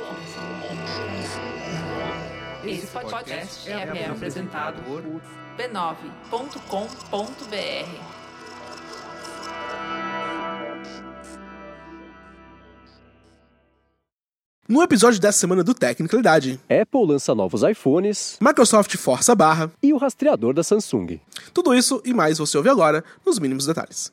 Esse podcast é apresentado por b9.com.br. No episódio dessa semana do Tecnicalidade, Apple lança novos iPhones Microsoft força a barra, e o rastreador da Samsung. tudo isso e mais você ouve agora nos mínimos detalhes.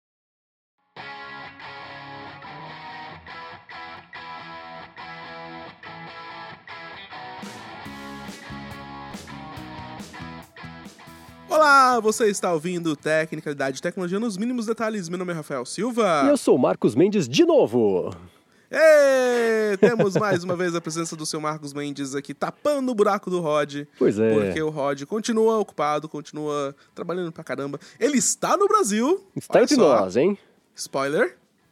Olá, você está ouvindo Tecnicalidade e Tecnologia nos mínimos detalhes. Meu nome é Rafael Silva. E eu sou o Marcos Mendes de novo. Temos mais uma vez a presença do seu Marcos Mendes aqui tapando o buraco do Rod. Pois é. Porque o Rod continua ocupado, continua trabalhando pra caramba. Ele está no Brasil. Está entre nós, hein? Spoiler.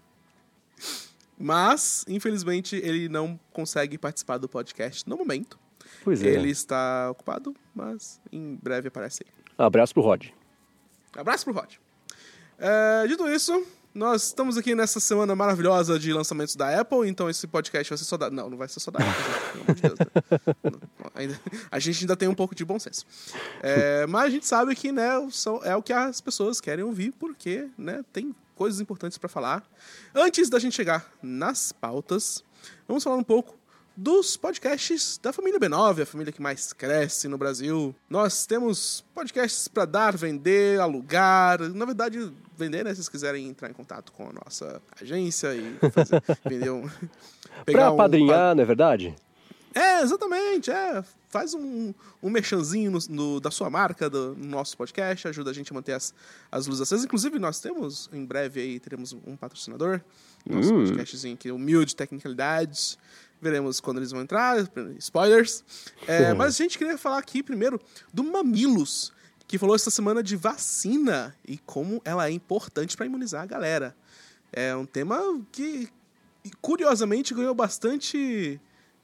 Mas, infelizmente, ele não consegue participar do podcast no momento. Pois é. Ele está ocupado, mas em breve aparece aí. Abraço pro Rod. Abraço pro Rod. Dito isso, nós estamos aqui nessa semana maravilhosa de lançamentos da Apple, então esse podcast vai ser só da... Não vai ser só da Apple, gente, pelo amor de Deus. Né? A gente ainda tem um pouco de bom senso. Mas a gente sabe que, né, é o que as pessoas querem ouvir, porque, né, tem coisas importantes para falar. Antes da gente chegar nas pautas, vamos falar um pouco dos podcasts da família B9, a família que mais cresce no Brasil. Nós temos podcasts para dar, vender, alugar. Na verdade, vender, né? Se vocês quiserem entrar em contato com a nossa agência e vender Pra apadrinhar, não é verdade? Exatamente. Faz um merchanzinho da sua marca, no nosso podcast, ajuda a gente a manter as luzes acesas. Inclusive, nós temos, em breve, aí, teremos um patrocinador. Nosso podcastzinho aqui, humilde, tecnicalidades. Veremos quando eles vão entrar, spoilers. Mas a gente queria falar aqui primeiro do Mamilos, que falou essa semana de vacina e como ela é importante para imunizar a galera. É um tema que, curiosamente, ganhou bastante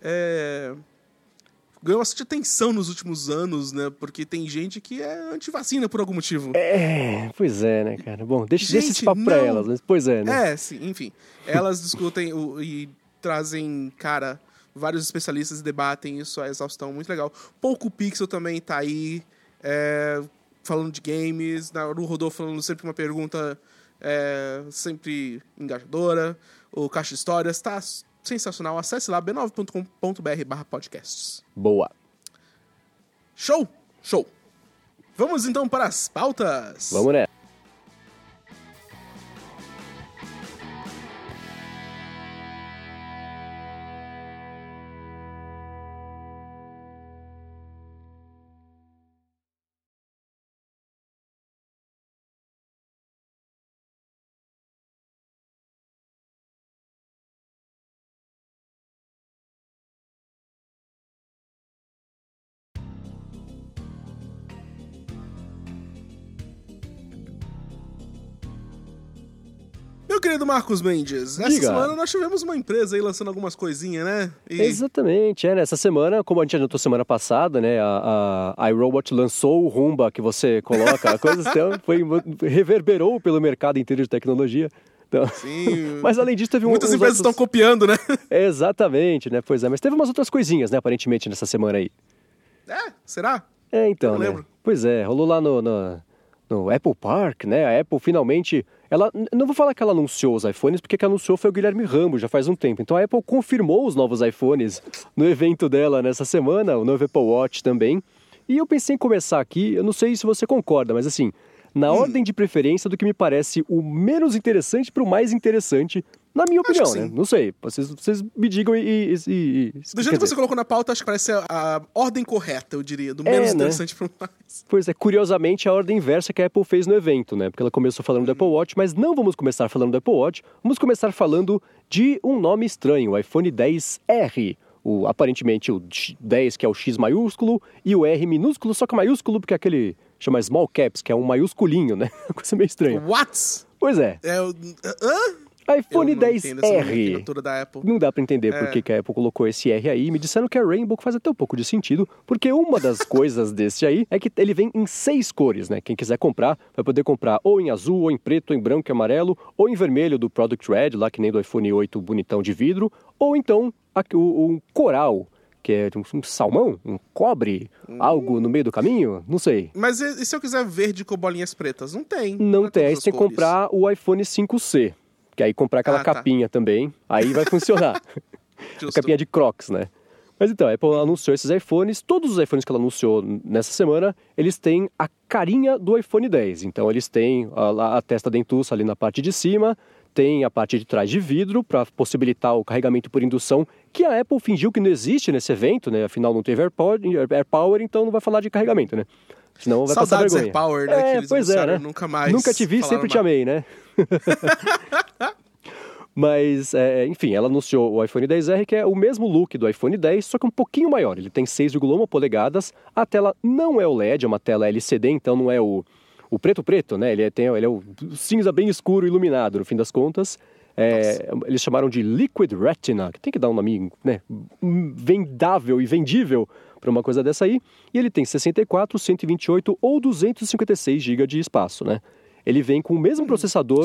atenção nos últimos anos, né? Porque tem gente que é anti-vacina por algum motivo. Pois é, né, cara? Bom, deixa esse papo pra elas, mas pois é, né? Sim, enfim. Elas discutem e trazem, vários especialistas e debatem isso à exaustão, muito legal. Pouco Pixel também tá aí, falando de games, o Rodolfo falando sempre uma pergunta sempre engajadora, o Caixa de Histórias, tá sensacional. Acesse lá, b9.com.br/podcasts. Boa. Show! Vamos então para as pautas. Vamos nessa. Meu querido Marcos Mendes, essa semana nós tivemos uma empresa aí lançando algumas coisinhas, né? Exatamente, nessa semana, como a gente adiantou semana passada, né, a iRobot lançou o Roomba que você coloca, a coisa reverberou pelo mercado inteiro de tecnologia. Então, sim, mas além disso teve muitas empresas estão copiando, né? Exatamente, né, pois é, mas teve umas outras coisinhas, né, aparentemente nessa semana aí. Será? Então, eu não lembro. Né? Pois é, rolou lá no Apple Park, né? A Apple finalmente... não vou falar que ela anunciou os iPhones, porque quem anunciou foi o Guilherme Rambo, já faz um tempo. Então a Apple confirmou os novos iPhones no evento dela nessa semana, o novo Apple Watch também. E eu pensei em começar aqui, eu não sei se você concorda, mas assim, na ordem de preferência do que me parece o menos interessante para o mais interessante, na minha opinião, né? Não sei, vocês me digam e do jeito que você colocou na pauta, acho que parece a ordem correta, eu diria, do menos interessante para o mais. Pois é, curiosamente a ordem inversa que a Apple fez no evento, né? Porque ela começou falando do Apple Watch, mas não vamos começar falando do Apple Watch, vamos começar falando de um nome estranho, o iPhone XR. Aparentemente o 10, que é o X maiúsculo, e o R minúsculo, só que maiúsculo porque é aquele chama small caps, que é um maiúsculinho, né? Coisa meio estranha. What? Pois é. iPhone Eu não entendo essa 10R. nomenclatura da Apple. Não dá pra entender por que a Apple colocou esse R aí. Me disseram que é Rainbow, que faz até um pouco de sentido, porque uma das coisas desse aí é que ele vem em 6 cores, né? Quem quiser comprar, vai poder comprar ou em azul, ou em preto, ou em branco e amarelo, ou em vermelho do Product Red, lá que nem do iPhone 8 bonitão de vidro, ou então um coral, que é um salmão, um cobre, algo no meio do caminho, não sei. Mas e se eu quiser verde com bolinhas pretas? Não tem. Não é tem, aí todas você tem as que cores. comprar o iPhone 5C, que aí comprar aquela tá. capinha também, aí vai funcionar. Justo. A capinha de Crocs, né? Mas então, a Apple anunciou esses iPhones, todos os iPhones que ela anunciou nessa semana, eles têm a carinha do iPhone 10. Então eles têm a testa dentuça ali na parte de cima, tem a parte de trás de vidro para possibilitar o carregamento por indução, que a Apple fingiu que não existe nesse evento, né? Afinal não teve AirPower, então não vai falar de carregamento, né? Senão vai passar Saudades vergonha. AirPower, né? Que eles pois é, anunciaram, né? Nunca mais. Nunca te vi, falaram sempre te amei, né? Mas, enfim, ela anunciou o iPhone XR, que é o mesmo look do iPhone 10, só que um pouquinho maior. Ele tem 6,1 polegadas, a tela não é OLED, é uma tela LCD, então não é o preto, né? Ele é o cinza bem escuro, iluminado, no fim das contas. Eles chamaram de Liquid Retina, que tem que dar um nome, né, vendável e vendível para uma coisa dessa aí. E ele tem 64, 128 ou 256 GB de espaço, né? Ele vem com o mesmo processador...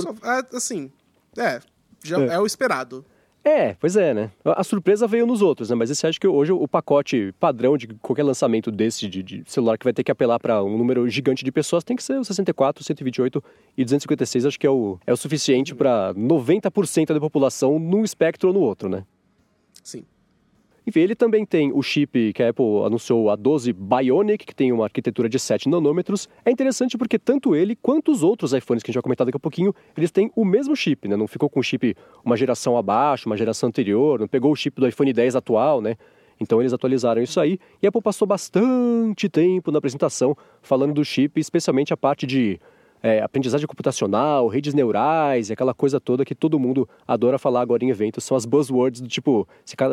Já é o esperado. Pois é, né? A surpresa veio nos outros, né? Mas você acha que hoje o pacote padrão de qualquer lançamento desse de celular que vai ter que apelar para um número gigante de pessoas tem que ser o 64, 128 e 256. Acho que é o suficiente para 90% da população num espectro ou no outro, né? Sim. Enfim, ele também tem o chip que a Apple anunciou, a 12 Bionic, que tem uma arquitetura de 7 nanômetros. É interessante porque tanto ele quanto os outros iPhones que a gente vai comentar daqui a pouquinho, eles têm o mesmo chip, né? Não ficou com o chip uma geração abaixo, uma geração anterior, não pegou o chip do iPhone 10 atual, né? Então eles atualizaram isso aí. E a Apple passou bastante tempo na apresentação falando do chip, especialmente a parte de aprendizagem computacional, redes neurais, e aquela coisa toda que todo mundo adora falar agora em eventos. São as buzzwords do tipo,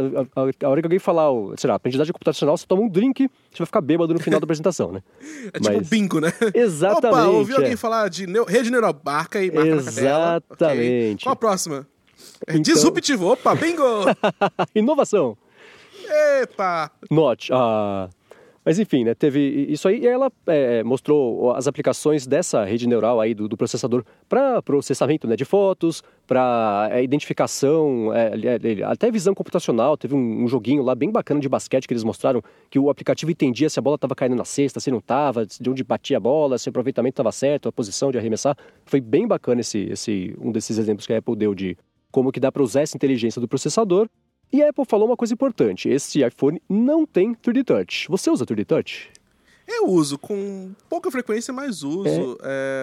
a hora que alguém falar, sei lá, aprendizagem computacional, você toma um drink, você vai ficar bêbado no final da apresentação, né? Tipo bingo, né? Exatamente. Opa, ouviu alguém falar de rede neural, marca na tela. Exatamente. Okay. Qual a próxima? Então... Disruptivo, opa, bingo! Inovação. Epa! Note, Mas enfim, né, teve isso aí e ela mostrou as aplicações dessa rede neural aí do processador para processamento, né, de fotos, para identificação, até visão computacional. Teve um joguinho lá bem bacana de basquete que eles mostraram que o aplicativo entendia se a bola estava caindo na cesta, se não estava, de onde batia a bola, se o aproveitamento estava certo, a posição de arremessar. Foi bem bacana um desses exemplos que a Apple deu de como que dá para usar essa inteligência do processador. E a Apple falou uma coisa importante, esse iPhone não tem 3D Touch. Você usa 3D Touch? Eu uso, com pouca frequência, mas uso.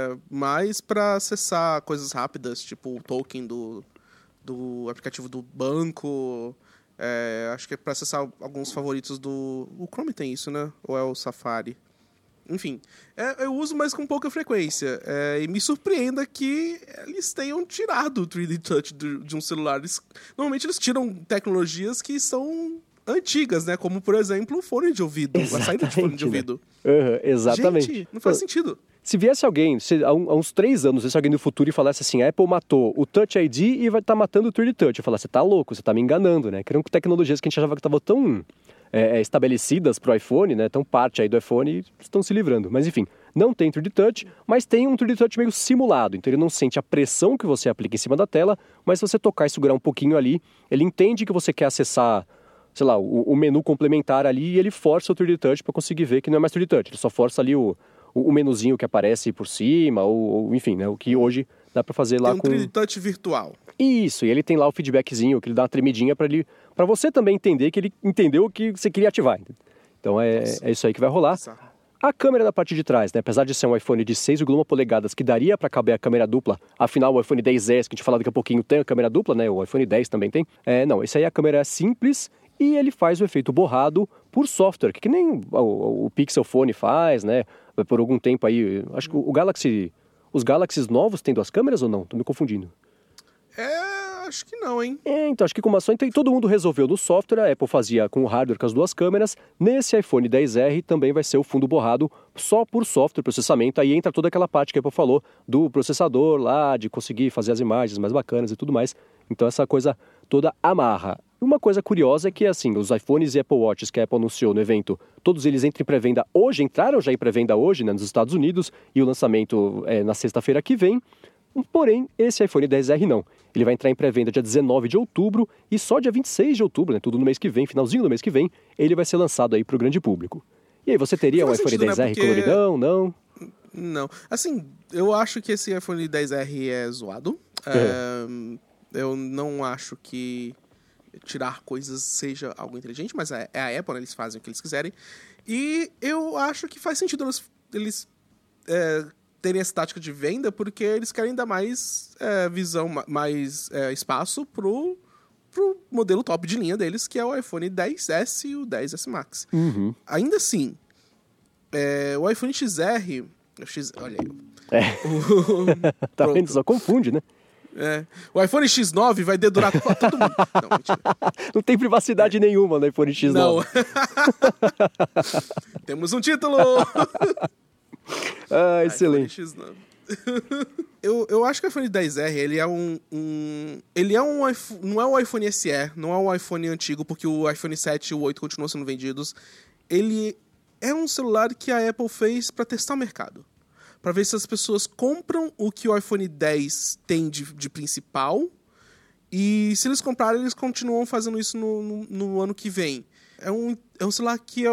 Mais para acessar coisas rápidas, tipo o token do aplicativo do banco. Acho que é para acessar alguns favoritos do... O Chrome tem isso, né? Ou é o Safari? Enfim, eu uso, mas com pouca frequência. E me surpreenda que eles tenham tirado o 3D Touch de um celular. Normalmente eles tiram tecnologias que são antigas, né? Como, por exemplo, o fone de ouvido. A saída de fone de ouvido. Exatamente. Gente, não faz sentido. Se viesse alguém, há uns 3 anos, viesse alguém do futuro e falasse assim, a Apple matou o Touch ID e vai estar matando o 3D Touch. Eu falasse, você tá louco, você tá me enganando, né? Que eram tecnologias que a gente achava que estavam tão... estabelecidas para o iPhone, né? Então parte aí do iPhone e estão se livrando. Mas enfim, não tem 3D Touch, mas tem um 3D Touch meio simulado. Então ele não sente a pressão que você aplica em cima da tela, mas se você tocar e segurar um pouquinho ali, ele entende que você quer acessar, sei lá, o menu complementar ali e ele força o 3D Touch para conseguir ver que não é mais 3D Touch. Ele só força ali o menuzinho que aparece por cima, ou enfim, né? O que hoje dá para fazer lá com... Tem um 3D Touch virtual. Isso, e ele tem lá o feedbackzinho, que ele dá uma tremidinha para você também entender que ele entendeu o que você queria ativar. Então é isso aí que vai rolar. A câmera da parte de trás, né? Apesar de ser um iPhone de 6,1 polegadas que daria para caber a câmera dupla, afinal o iPhone 10S, que a gente fala daqui a pouquinho, tem a câmera dupla, né? O iPhone 10 também tem. Não, esse aí a câmera é simples e ele faz o efeito borrado por software, que nem o Pixel Phone faz, né? Por algum tempo aí, acho que os Galaxies novos têm 2 câmeras ou não? Tô me confundindo. Acho que não, hein? Então, acho que como ação, então, todo mundo resolveu no software, a Apple fazia com o hardware, com as duas câmeras. Nesse iPhone XR também vai ser o fundo borrado só por software, processamento. Aí entra toda aquela parte que a Apple falou do processador lá, de conseguir fazer as imagens mais bacanas e tudo mais. Então essa coisa toda amarra. Uma coisa curiosa é que, assim, os iPhones e Apple Watches que a Apple anunciou no evento, todos eles entram em pré-venda hoje, entraram já em pré-venda hoje, né, nos Estados Unidos, e o lançamento é na sexta-feira que vem. Porém, esse iPhone XR não. Ele vai entrar em pré-venda dia 19 de outubro e só dia 26 de outubro, né, tudo no mês que vem, finalzinho do mês que vem, ele vai ser lançado aí para o grande público. E aí, você teria um iPhone XR, né, coloridão, não? Não. Assim, eu acho que esse iPhone XR é zoado. Eu não acho que tirar coisas seja algo inteligente, mas é a Apple, né? Eles fazem o que eles quiserem. E eu acho que faz sentido eles terem essa tática de venda, porque eles querem dar mais visão, mais espaço pro modelo top de linha deles, que é o iPhone XS e o XS Max. Uhum. Ainda assim, o iPhone XR... olha aí. Tá vendo? Só confunde, né? O iPhone X9 vai dedurar todo mundo. Não, mentira. Não tem privacidade nenhuma no iPhone X9. Não. Temos um título! Excelente. iPhone X9. Eu acho que o iPhone XR, ele é não é o iPhone SE, não é o iPhone antigo, porque o iPhone 7 e o 8 continuam sendo vendidos. Ele é um celular que a Apple fez para testar o mercado. Para ver se as pessoas compram o que o iPhone X tem de principal. E se eles comprarem, eles continuam fazendo isso no ano que vem. É um celular que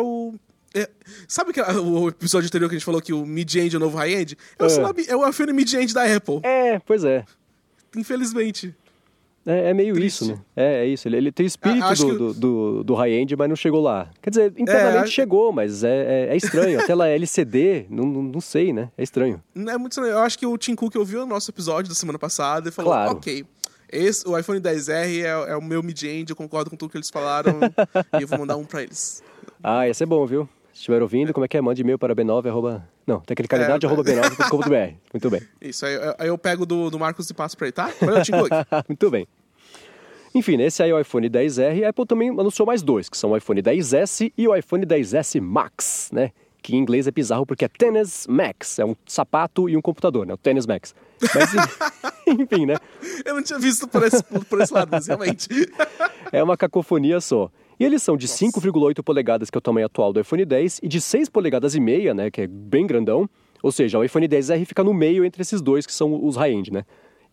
sabe o episódio anterior que a gente falou que o mid-end é o novo high-end? É o iPhone mid-end da Apple. Pois é. Infelizmente. É meio Triste. isso, né? É isso. Ele tem o espírito do high-end, mas não chegou lá. Quer dizer, internamente chegou, mas é estranho. A tela LCD, não sei, né? É estranho. É muito estranho. Eu acho que o Tim Cook ouviu o nosso episódio da semana passada e falou, claro. Ok, o iPhone XR é o meu mid-end, eu concordo com tudo que eles falaram e eu vou mandar um pra eles. Ia ser bom, viu? Se estiver ouvindo, como é que é? Mande e-mail para b9, Não, tecnicalidade@b9.com.br. Muito bem. Isso, aí eu pego do Marcos e passo pra ele, tá? Valeu, Tim Cook. Muito bem. Enfim, esse aí é o iPhone XR, a Apple também anunciou mais dois, que são o iPhone XS e o iPhone XS Max, né? Que em inglês é bizarro porque é Tennis Max, é um sapato e um computador, né? O Tennis Max. Mas, enfim, né? Eu não tinha visto por esse lado, mas realmente. É uma cacofonia só. E eles são de 5,8 polegadas, que é o tamanho atual do iPhone X, e de 6,5 polegadas, né? Que é bem grandão. Ou seja, o iPhone XR fica no meio entre esses dois, que são os high-end, né?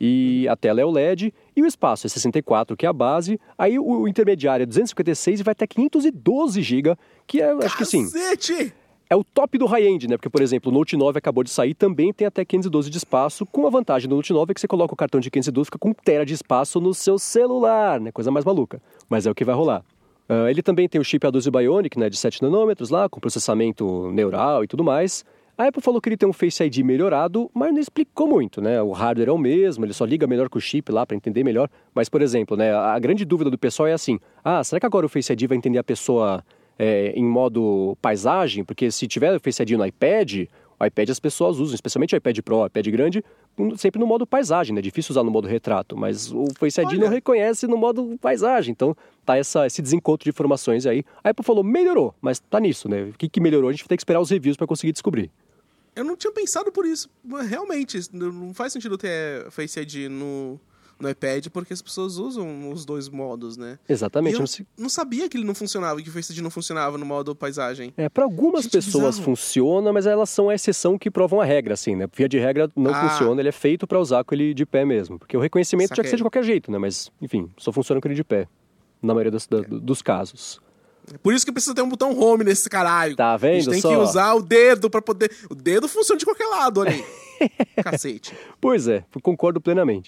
E a tela é OLED, e o espaço é 64, que é a base. Aí o intermediário é 256 e vai até 512 GB, que é, acho que assim... É o top do high-end, né? Porque, por exemplo, o Note 9 acabou de sair, também tem até 512 de espaço, com a vantagem do Note 9 é que você coloca o cartão de 512 e fica com 1 TB de espaço no seu celular, né? Coisa mais maluca. Mas é o que vai rolar. Ele também tem o chip A12 Bionic, né? De 7 nanômetros lá, com processamento neural e tudo mais. A Apple falou que ele tem um Face ID melhorado, mas não explicou muito, né? O hardware é o mesmo, ele só liga melhor com o chip lá para entender melhor. Mas, por exemplo, né? A grande dúvida do pessoal é assim, será que agora o Face ID vai entender a pessoa... em modo paisagem, porque se tiver o Face ID no iPad, o iPad as pessoas usam, especialmente o iPad Pro, o iPad grande, sempre no modo paisagem, né? É difícil usar no modo retrato, mas o Face ID não reconhece no modo paisagem, então tá esse desencontro de informações aí. A Apple falou, melhorou, mas tá nisso, né? O que melhorou? A gente vai ter que esperar os reviews para conseguir descobrir. Eu não tinha pensado por isso, realmente, não faz sentido ter Face ID no iPad, porque as pessoas usam os dois modos, né? Exatamente. E eu não sabia que ele não funcionava, que o Face ID não funcionava no modo paisagem. Para algumas pessoas funciona, mas elas são a exceção que provam a regra, assim, né? Via de regra não funciona, ele é feito para usar com ele de pé mesmo. Porque o reconhecimento tinha que ser de qualquer jeito, né? Mas, enfim, só funciona com ele de pé, na maioria dos casos. Por isso que precisa ter um botão home nesse caralho. Tá vendo? A gente tem que usar o dedo pra poder... O dedo funciona de qualquer lado, olha aí. Cacete. Pois é, concordo plenamente.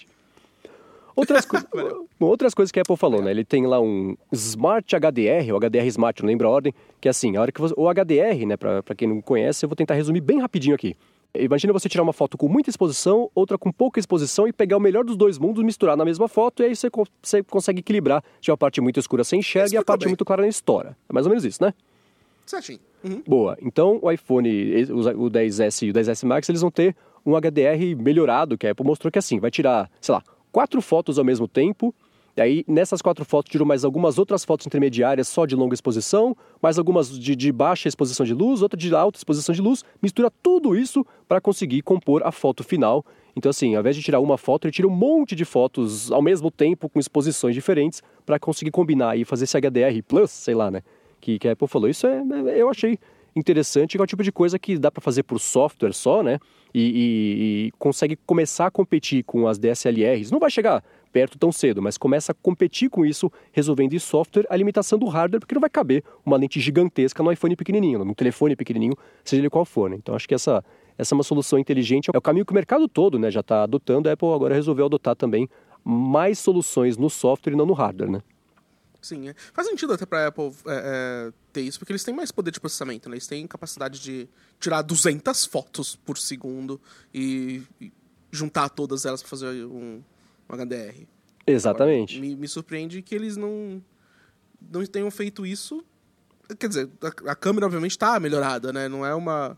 Outras coisas que a Apple falou, né? Ele tem lá um Smart HDR, ou HDR Smart, não lembro a ordem, que é assim, a hora que o HDR, né, pra quem não conhece, eu vou tentar resumir bem rapidinho aqui. Imagina você tirar uma foto com muita exposição, outra com pouca exposição e pegar o melhor dos dois mundos, misturar na mesma foto e aí você consegue equilibrar. Se a parte muito escura você enxerga e a parte muito clara estoura. É mais ou menos isso, né? Certinho. Uhum. Boa. Então, o iPhone, o 10S e o 10S Max, eles vão ter um HDR melhorado, que a Apple mostrou que assim, vai tirar, sei lá, 4 fotos ao mesmo tempo E aí, nessas 4 fotos, tirou mais algumas outras fotos intermediárias só de longa exposição, mais algumas de baixa exposição de luz, outra de alta exposição de luz, mistura tudo isso para conseguir compor a foto final. Então, assim, ao invés de tirar uma foto, ele tira um monte de fotos ao mesmo tempo, com exposições diferentes, para conseguir combinar e fazer esse HDR+, sei lá, né? Que a Apple falou. Isso eu achei interessante, que é o tipo de coisa que dá para fazer por software só, né? E consegue começar a competir com as DSLRs. Não vai chegar perto tão cedo, mas começa a competir com isso, resolvendo em software a limitação do hardware, porque não vai caber uma lente gigantesca no iPhone pequenininho, no telefone pequenininho, seja ele qual for, né? Então acho que essa é uma solução inteligente, é o caminho que o mercado todo, né, já está adotando. A Apple agora resolveu adotar também mais soluções no software e não no hardware, né? Sim, faz sentido até pra Apple ter isso, porque eles têm mais poder de processamento, né? Eles têm capacidade de tirar 200 fotos por segundo e juntar todas elas pra fazer um HDR. Exatamente. Agora, me surpreende que eles não tenham feito isso. Quer dizer, a câmera obviamente tá melhorada, né? Não é uma...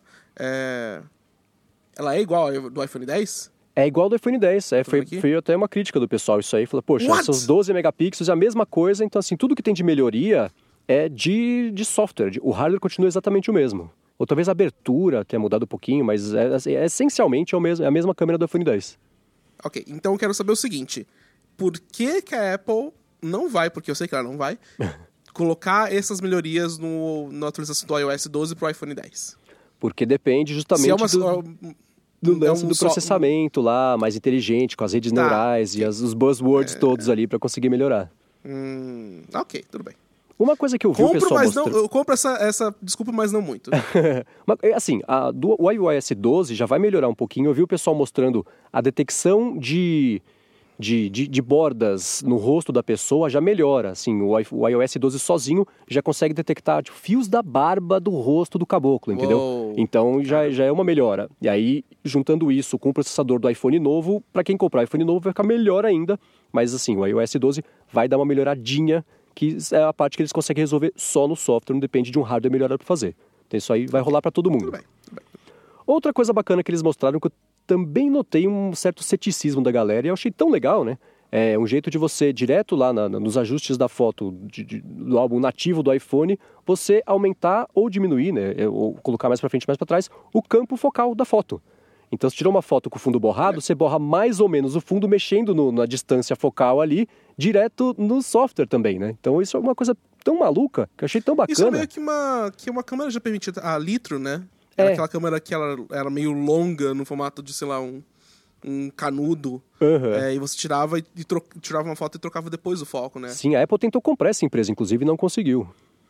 Ela é igual ao do iPhone X? É igual ao do iPhone X, foi até uma crítica do pessoal isso aí, falou, poxa, são 12 megapixels, é a mesma coisa, então assim, tudo que tem de melhoria é de software, o hardware continua exatamente o mesmo. Ou talvez a abertura tenha mudado um pouquinho, mas essencialmente é a mesma câmera do iPhone X. Ok, então eu quero saber o seguinte, por que a Apple não vai, porque eu sei que ela não vai, colocar essas melhorias na atualização do iOS 12 pro iPhone X? Porque depende justamente do lance do processamento lá, mais inteligente, com as redes neurais e os buzzwords todos ali para conseguir melhorar. Ok, tudo bem. Uma coisa que eu vi o pessoal mostrando... Eu compro essa desculpa, mas não muito. Assim, o iOS 12 já vai melhorar um pouquinho. Eu vi o pessoal mostrando a detecção de bordas no rosto da pessoa já melhora. Assim, o iOS 12 sozinho já consegue detectar fios da barba do rosto do caboclo, entendeu? Uou. Então já é uma melhora. E aí, juntando isso com o processador do iPhone novo, para quem comprar iPhone novo vai ficar melhor ainda. Mas assim, o iOS 12 vai dar uma melhoradinha, que é a parte que eles conseguem resolver só no software, não depende de um hardware melhorado para fazer. Então isso aí vai rolar para todo mundo. Tudo bem. Outra coisa bacana que eles mostraram, que eu também notei um certo ceticismo da galera, e eu achei tão legal, né? É um jeito de você, direto lá nos ajustes da foto do álbum nativo do iPhone, você aumentar ou diminuir, né? Ou colocar mais para frente, mais para trás, o campo focal da foto. Então, se tirou uma foto com o fundo borrado, você borra mais ou menos o fundo, mexendo na distância focal ali, direto no software também, né? Então, isso é uma coisa tão maluca, que eu achei tão bacana. Isso é meio que uma câmera já permitida, a Litro, né? Era aquela câmera que ela era meio longa, no formato de, sei lá, um canudo. E você tirava tirava uma foto e trocava depois o foco, né? Sim, a Apple tentou comprar essa empresa, inclusive, e não conseguiu.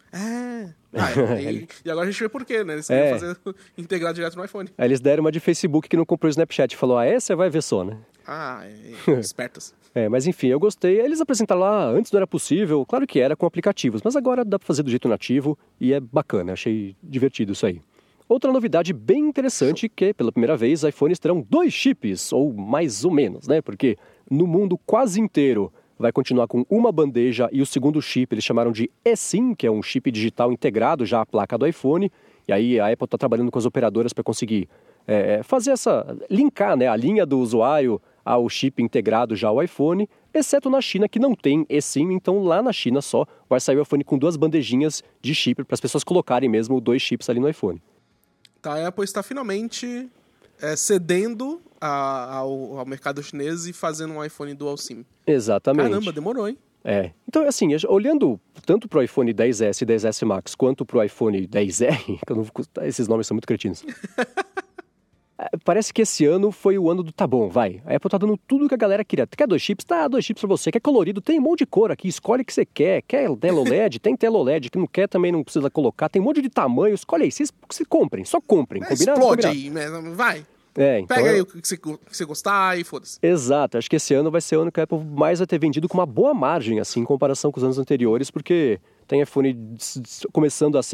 E agora a gente vê por quê, né? Eles queriam integrar direto no iPhone. Aí eles deram uma de Facebook que não comprou o Snapchat. Falou, você vai ver só, né? Espertas. Mas enfim, eu gostei. Eles apresentaram lá, antes não era possível. Claro que era com aplicativos, mas agora dá pra fazer do jeito nativo e é bacana. Achei divertido isso aí. Outra novidade bem interessante, que pela primeira vez iPhones terão 2 chips, ou mais ou menos, né? Porque no mundo quase inteiro vai continuar com uma bandeja e o segundo chip eles chamaram de eSIM, que é um chip digital integrado já à placa do iPhone. E aí a Apple está trabalhando com as operadoras para conseguir fazer linkar, né, a linha do usuário ao chip integrado já ao iPhone, exceto na China, que não tem eSIM. Então lá na China só vai sair o iPhone com 2 bandejinhas de chip para as pessoas colocarem mesmo 2 chips ali no iPhone. Tá, a Apple está finalmente cedendo ao mercado chinês e fazendo um iPhone Dual SIM. Exatamente. Caramba, demorou, hein? Então, assim, olhando tanto pro iPhone XS e XS Max, quanto pro iPhone XR, que eu não vou, esses nomes são muito cretinos. Parece que esse ano foi o ano do tá bom, vai. A Apple tá dando tudo que a galera queria. Quer 2 chips? Tá, 2 chips pra você. Quer colorido? Tem um monte de cor aqui. Escolhe o que você quer. Quer tela OLED? Tem tela OLED. Que não quer também não precisa colocar. Tem um monte de tamanho. Escolhe aí. Vocês comprem. Só comprem. Combinado? Explode Combinado. aí. Vai. Então, pega aí o que você gostar e foda-se. Exato. Acho que esse ano vai ser o ano que a Apple mais vai ter vendido com uma boa margem, assim, em comparação com os anos anteriores, porque tem iPhone começando a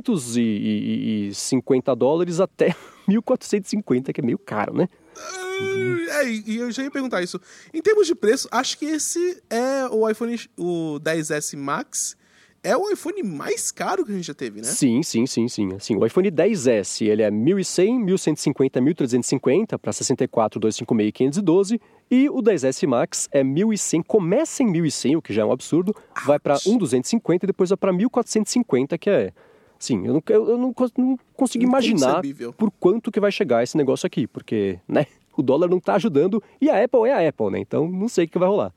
$750 até $1.450, que é meio caro, né? E eu já ia perguntar isso. Em termos de preço, acho que esse é o iPhone, o XS Max é o iPhone mais caro que a gente já teve, né? Sim. Assim, o iPhone XS, ele é 1.100, 1.150, 1.350 para 64, 256 e 512. E o XS Max é 1.100, começa em 1.100, o que já é um absurdo, vai para 1.250 e depois vai para 1.450, que é... Sim, eu não consigo imaginar por quanto que vai chegar esse negócio aqui, porque, né, o dólar não tá ajudando e a Apple é a Apple, né? Então não sei o que vai rolar.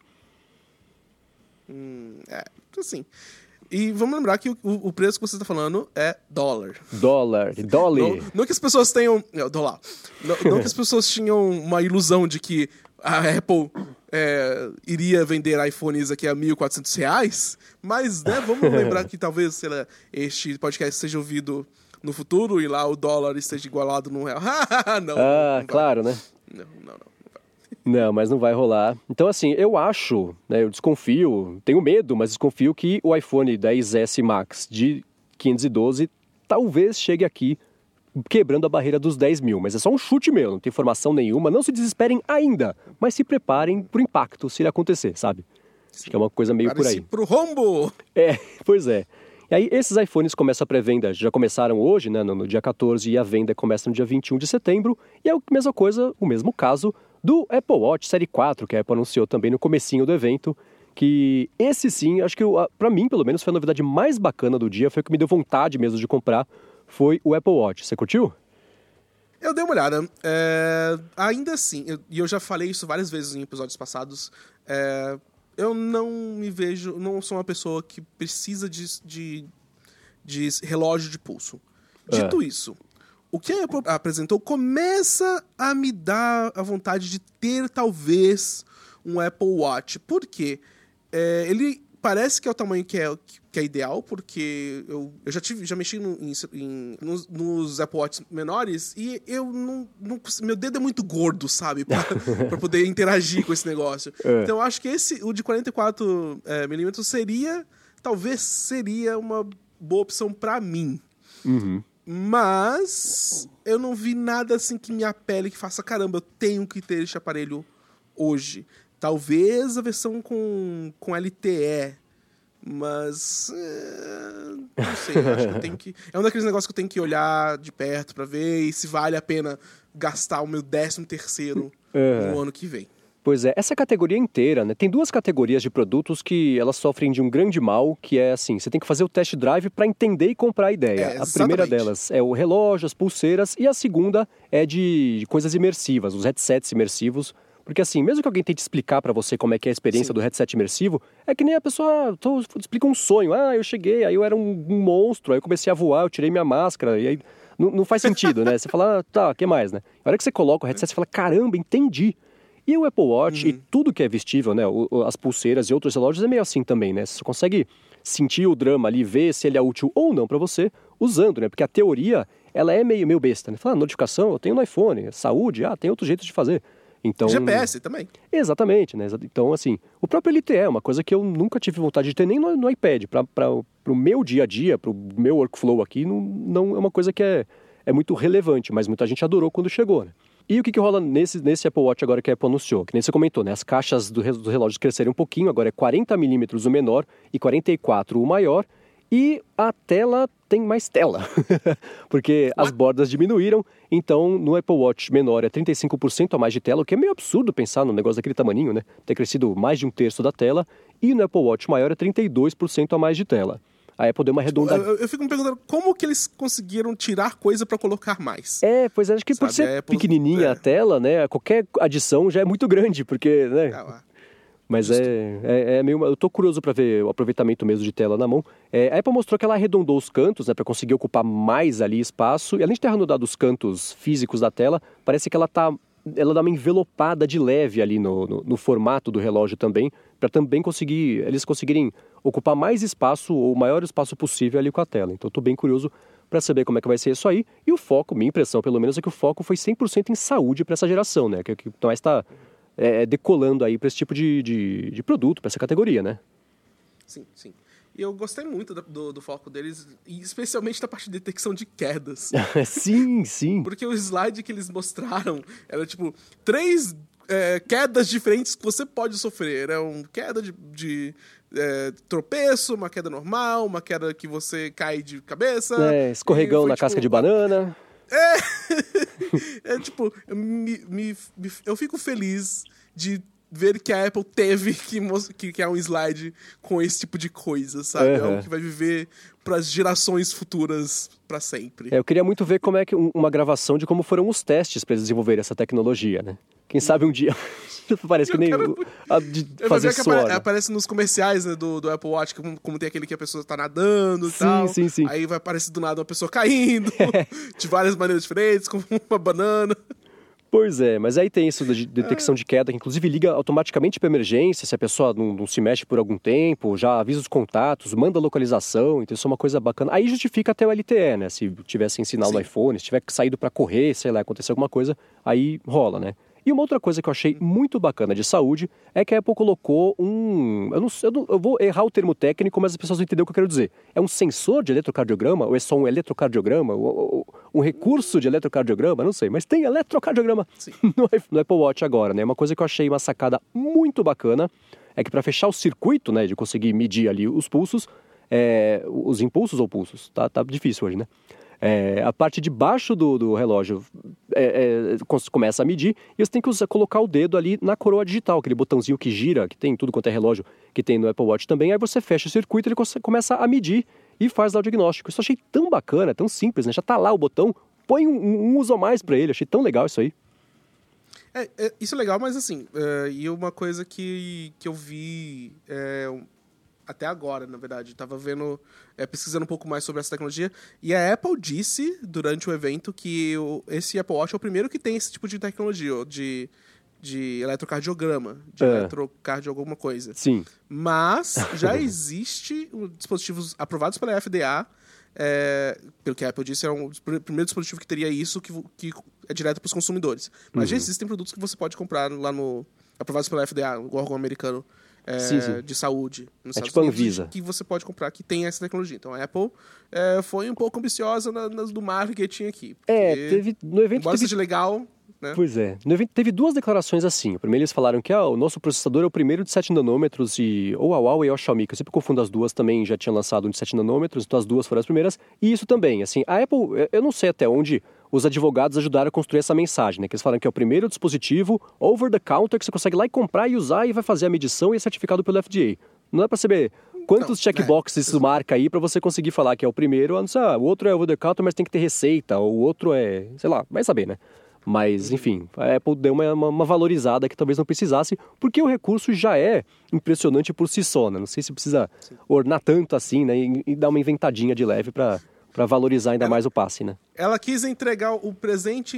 Assim. E vamos lembrar que o preço que você está falando é dólar. Dólar. Não que as pessoas tenham... Dólar. Não que as pessoas tinham uma ilusão de que a Apple iria vender iPhones aqui a R$1.400, mas, né, vamos lembrar que talvez, sei lá, este podcast seja ouvido no futuro e lá o dólar esteja igualado num real. Não claro, né? Não. Não, mas não vai rolar. Então, assim, eu acho, né, eu desconfio, tenho medo, mas desconfio que o iPhone XS Max de 512 talvez chegue aqui quebrando a barreira dos 10 mil. Mas é só um chute meu, não tem informação nenhuma. Não se desesperem ainda, mas se preparem pro impacto se ele acontecer, sabe? Sim. Acho que é uma coisa meio por aí. Pro rombo! Pois é. E aí, esses iPhones começam a pré-venda, já começaram hoje, né, no dia 14, e a venda começa no dia 21 de setembro. E é a mesma coisa, o mesmo caso do Apple Watch Série 4, que a Apple anunciou também no comecinho do evento, que esse sim, acho que pra mim, pelo menos, foi a novidade mais bacana do dia, foi o que me deu vontade mesmo de comprar, foi o Apple Watch. Você curtiu? Eu dei uma olhada. Ainda assim, e eu já falei isso várias vezes em episódios passados, eu não me vejo, não sou uma pessoa que precisa de relógio de pulso. Dito isso, o que a Apple apresentou começa a me dar a vontade de ter, talvez, um Apple Watch. Por quê? Ele parece que é o tamanho que é ideal, porque eu já mexi nos Apple Watch menores e eu não meu dedo é muito gordo, sabe? Pra poder interagir com esse negócio. Então eu acho que o de 44 milímetros talvez seria uma boa opção pra mim. Uhum. Mas eu não vi nada assim que me apele, que faça, caramba, eu tenho que ter este aparelho hoje. Talvez a versão com LTE, mas não sei, eu acho que eu tenho que... É um daqueles negócios que eu tenho que olhar de perto pra ver e se vale a pena gastar o meu 13º no ano que vem. Pois é, essa categoria inteira, né? Tem duas categorias de produtos que elas sofrem de um grande mal, que é assim, você tem que fazer o test drive para entender e comprar a ideia. A primeira delas é o relógio, as pulseiras, e a segunda é de coisas imersivas, os headsets imersivos. Porque assim, mesmo que alguém tente explicar para você como é que é a experiência do headset imersivo, é que nem a pessoa explica um sonho. Eu cheguei, aí eu era um monstro, aí eu comecei a voar, eu tirei minha máscara, e aí não faz sentido, né? Você fala, o que mais, né? A hora que você coloca o headset, você fala, caramba, entendi. E o Apple Watch e tudo que é vestível, né, as pulseiras e outros relógios é meio assim também, né? Você consegue sentir o drama ali, ver se ele é útil ou não para você usando, né? Porque a teoria, ela é meio besta, né? Fala, notificação, eu tenho no iPhone, saúde, tem outro jeito de fazer. Então, GPS também. Exatamente, né? Então, assim, o próprio LTE é uma coisa que eu nunca tive vontade de ter nem no iPad. Pro meu dia a dia, pro meu workflow aqui, não é uma coisa que é muito relevante, mas muita gente adorou quando chegou, né? E o que rola nesse Apple Watch agora que a Apple anunciou? Que nem você comentou, né? As caixas do relógio cresceram um pouquinho, agora é 40 milímetros o menor e 44 o maior. E a tela tem mais tela, porque as bordas diminuíram. Então, no Apple Watch menor é 35% a mais de tela, o que é meio absurdo pensar num negócio daquele tamaninho, né? Ter crescido mais de 1/3 da tela. E no Apple Watch maior é 32% a mais de tela. A Apple deu uma arredondada. Eu fico me perguntando como que eles conseguiram tirar coisa pra colocar mais. Pois é, acho que por ser pequenininha a tela, né? Qualquer adição já é muito grande, porque, né? Mas é meio... Eu tô curioso pra ver o aproveitamento mesmo de tela na mão. A Apple mostrou que ela arredondou os cantos, né? Pra conseguir ocupar mais ali espaço. E além de ter arredondado os cantos físicos da tela, parece que ela dá uma envelopada de leve ali no formato do relógio também, para também eles conseguirem ocupar mais espaço, ou o maior espaço possível ali com a tela. Então eu tô bem curioso para saber como é que vai ser isso aí. E o foco, minha impressão pelo menos, é que o foco foi 100% em saúde para essa geração, né? Que então está decolando aí para esse tipo de produto, para essa categoria, né? Sim. E eu gostei muito do foco deles, e especialmente da parte de detecção de quedas. Sim. Porque o slide que eles mostraram era tipo 3 quedas diferentes que você pode sofrer. É uma queda de tropeço, uma queda normal, uma queda que você cai de cabeça. Escorregão na casca de banana. Tipo, eu fico feliz de ver que a Apple teve que criar um slide com esse tipo de coisa, sabe? É algo que vai viver para as gerações futuras para sempre. Eu queria muito ver como é que uma gravação de como foram os testes para desenvolver essa tecnologia, né? Quem sabe um dia parece que nem de fazer suor. Aparece nos comerciais, né, do Apple Watch, como tem aquele que a pessoa tá nadando e tal. Sim. Aí vai aparecer do nada uma pessoa caindo de várias maneiras diferentes, como uma banana. Pois é, mas aí tem isso de detecção de queda, que inclusive liga automaticamente para emergência, se a pessoa não se mexe por algum tempo, já avisa os contatos, manda a localização, então isso é uma coisa bacana. Aí justifica até o LTE, né? Se tivesse sinal no iPhone, se tiver saído para correr, sei lá, acontecer alguma coisa, aí rola, né? E uma outra coisa que eu achei muito bacana de saúde é que a Apple colocou eu vou errar o termo técnico, mas as pessoas vão entender o que eu quero dizer. É um sensor de eletrocardiograma, ou é só um eletrocardiograma, um recurso de eletrocardiograma, não sei, mas tem eletrocardiograma no Apple Watch agora, né? Uma coisa que eu achei uma sacada muito bacana é que para fechar o circuito, né, de conseguir medir ali os pulsos, os impulsos ou pulsos, tá difícil hoje, né? A parte de baixo do relógio começa a medir e você tem que colocar o dedo ali na coroa digital, aquele botãozinho que gira, que tem em tudo quanto é relógio, que tem no Apple Watch também. Aí você fecha o circuito e ele começa a medir e faz lá o diagnóstico. Isso eu achei tão bacana, tão simples, né? Já tá lá o botão, põe um uso a mais pra ele. Achei tão legal isso aí. Isso é legal, mas assim, e uma coisa que eu vi até agora, na verdade, estava vendo, pesquisando um pouco mais sobre essa tecnologia, e a Apple disse durante o evento que esse Apple Watch é o primeiro que tem esse tipo de tecnologia, de eletrocardiograma, de eletrocardio alguma coisa. Sim. Mas já existe dispositivos aprovados pela FDA, pelo que a Apple disse, é o primeiro dispositivo que teria isso, que é direto para os consumidores. Mas já existem produtos que você pode comprar lá aprovados pela FDA, o órgão americano, sim. de saúde nos Estados tipo Unidos, Anvisa, que você pode comprar, que tem essa tecnologia. Então a Apple foi um pouco ambiciosa no marketing aqui. No evento embora seja legal, né? Pois é. No evento teve duas declarações assim. Primeiro eles falaram que o nosso processador é o primeiro de 7 nanômetros ou a Huawei ou a Xiaomi, que eu sempre confundo as duas, também já tinha lançado um de 7 nanômetros, então as duas foram as primeiras. E isso também, assim, a Apple, eu não sei até onde os advogados ajudaram a construir essa mensagem, né? Que eles falaram que é o primeiro dispositivo over the counter que você consegue ir lá e comprar e usar e vai fazer a medição e é certificado pelo FDA. Não é pra saber quantos checkboxes isso marca aí pra você conseguir falar que é o primeiro, o outro é over the counter, mas tem que ter receita, o outro sei lá, vai saber, né? Mas, enfim, a Apple deu uma valorizada que talvez não precisasse, porque o recurso já é impressionante por si só, né? Não sei se precisa ornar tanto assim, né? E dar uma inventadinha de leve pra valorizar ainda mais o passe, né? Ela quis entregar o presente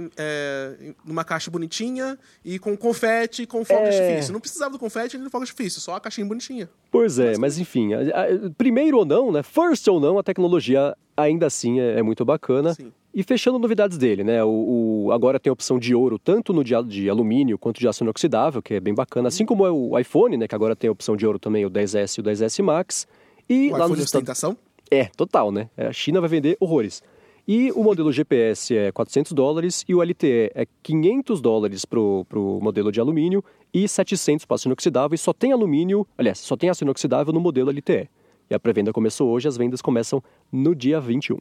numa caixa bonitinha e com confete e com fogo de artifício. Não precisava do confete nem do fogo de artifício, só a caixinha bonitinha. Pois é, mas enfim, primeiro ou não, né? First ou não, a tecnologia ainda assim é muito bacana. Sim. E fechando novidades dele, né? Agora tem a opção de ouro, tanto no de alumínio quanto de aço inoxidável, que é bem bacana. Assim como é o iPhone, né? Que agora tem a opção de ouro também, o 10S e o 10S Max. E o lá iPhone nos ostentação? Total, né? A China vai vender horrores. E o modelo GPS é $400 e o LTE é $500 pro modelo de alumínio e $700 para aço inoxidável. E só tem só tem aço inoxidável no modelo LTE. E a pré-venda começou hoje, as vendas começam no dia 21.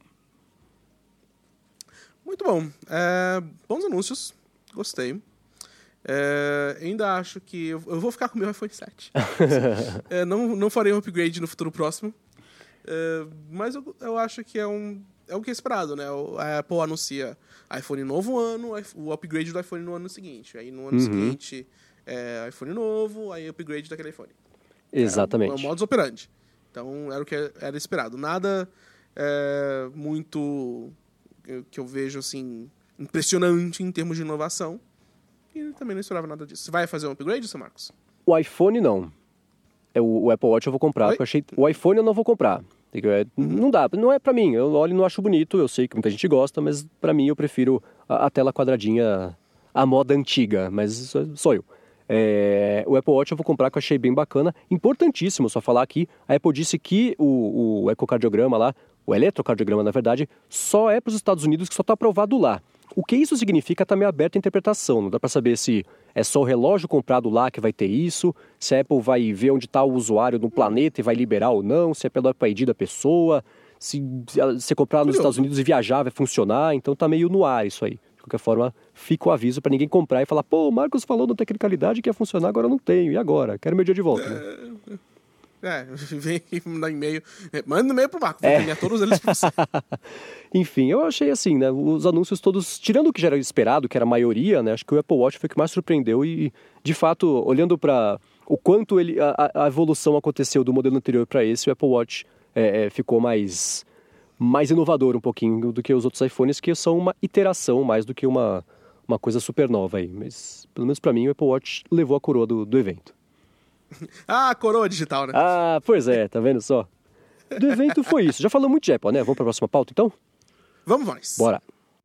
Muito bom. Bons anúncios. Gostei. Ainda acho que eu vou ficar com o meu iPhone 7. Não farei um upgrade no futuro próximo. Mas eu acho que é o que é esperado, né? A Apple anuncia iPhone novo ano, o upgrade do iPhone no ano seguinte. Aí no ano seguinte, iPhone novo, aí upgrade daquele iPhone. Exatamente. É o modus operandi. Então era o que era esperado. Nada muito que eu vejo assim impressionante em termos de inovação. E também não esperava nada disso. Você vai fazer um upgrade, seu Marcos? O iPhone não. O Apple Watch eu vou comprar, porque eu achei... O iPhone eu não vou comprar. Não dá, não é pra mim. Eu olho e não acho bonito, eu sei que muita gente gosta, mas pra mim eu prefiro a tela quadradinha, a moda antiga, mas sou eu. O Apple Watch eu vou comprar, que eu achei bem bacana. Importantíssimo só falar aqui, a Apple disse que o ecocardiograma lá, o eletrocardiograma, na verdade, só é para os Estados Unidos, que só está aprovado lá. O que isso significa está meio aberto à interpretação. Não dá para saber se é só o relógio comprado lá que vai ter isso, se a Apple vai ver onde está o usuário no planeta e vai liberar ou não, se é pelo Apple ID da pessoa, se você comprar nos Estados Unidos e viajar vai funcionar. Então tá meio no ar isso aí. De qualquer forma, fica o aviso para ninguém comprar e falar: pô, o Marcos falou na tecnicalidade que ia funcionar, agora eu não tenho. E agora? Quero meu dia de volta. Né? Vem aqui mandar e-mail. Manda e-mail pro Marco, vou encaminhar todos eles pra você. Enfim, eu achei assim, né? Os anúncios todos, tirando o que já era esperado, que era a maioria, né? Acho que o Apple Watch foi o que mais surpreendeu e, de fato, olhando para o quanto a evolução aconteceu do modelo anterior para esse, o Apple Watch ficou mais inovador um pouquinho do que os outros iPhones, que são uma iteração mais do que uma coisa super nova aí. Mas, pelo menos para mim, o Apple Watch levou a coroa do evento. Ah, coroa digital, né? Ah, pois é, tá vendo só? Do evento foi isso. Já falou muito de Apple, né? Vamos pra próxima pauta, então? Vamos nós. Bora.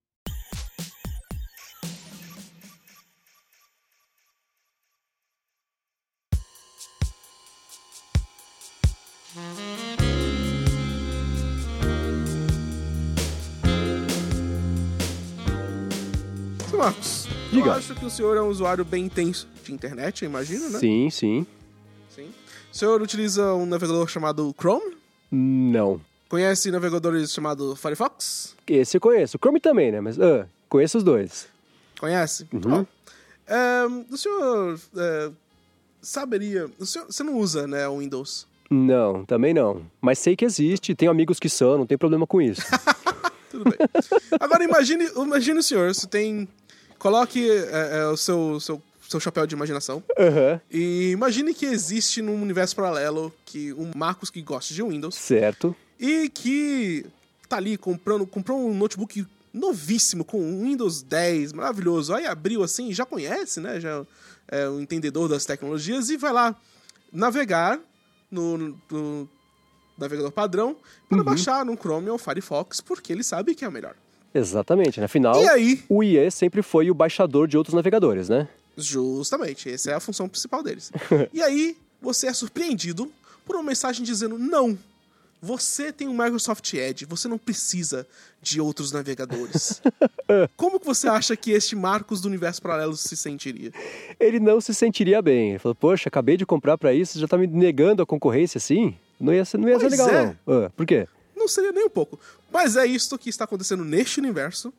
Seu Marcos, diga. Eu acho que o senhor é um usuário bem intenso de internet, eu imagino, né? Sim, sim. O senhor utiliza um navegador chamado Chrome? Não. Conhece navegadores chamado Firefox? Esse eu conheço. O Chrome também, né? Mas conheço os dois. Conhece? Uhum. O senhor saberia... Você não usa, né, o Windows? Não, também não. Mas sei que existe, tenho amigos que são, não tem problema com isso. Tudo bem. Agora imagine o senhor, você tem... Coloque o seu chapéu de imaginação. Uhum. E imagine que existe num universo paralelo que um Marcos que gosta de Windows. Certo. E que tá ali comprou um notebook novíssimo com um Windows 10, maravilhoso. Aí abriu assim, já conhece, né? Já é um entendedor das tecnologias e vai lá navegar no navegador padrão para baixar no Chrome ou Firefox, porque ele sabe que é o melhor. Exatamente. Afinal, E aí? o IE sempre foi o baixador de outros navegadores, né? Justamente, essa é a função principal deles. E aí, você é surpreendido por uma mensagem dizendo: não, você tem um Microsoft Edge, você não precisa de outros navegadores. Como que você acha que este Marcos do universo paralelo se sentiria? Ele não se sentiria bem. Ele falou: poxa, acabei de comprar pra isso, já tá me negando a concorrência assim? Não ia ser legal, não. Por quê? Não seria nem um pouco. Mas é isto que está acontecendo neste universo,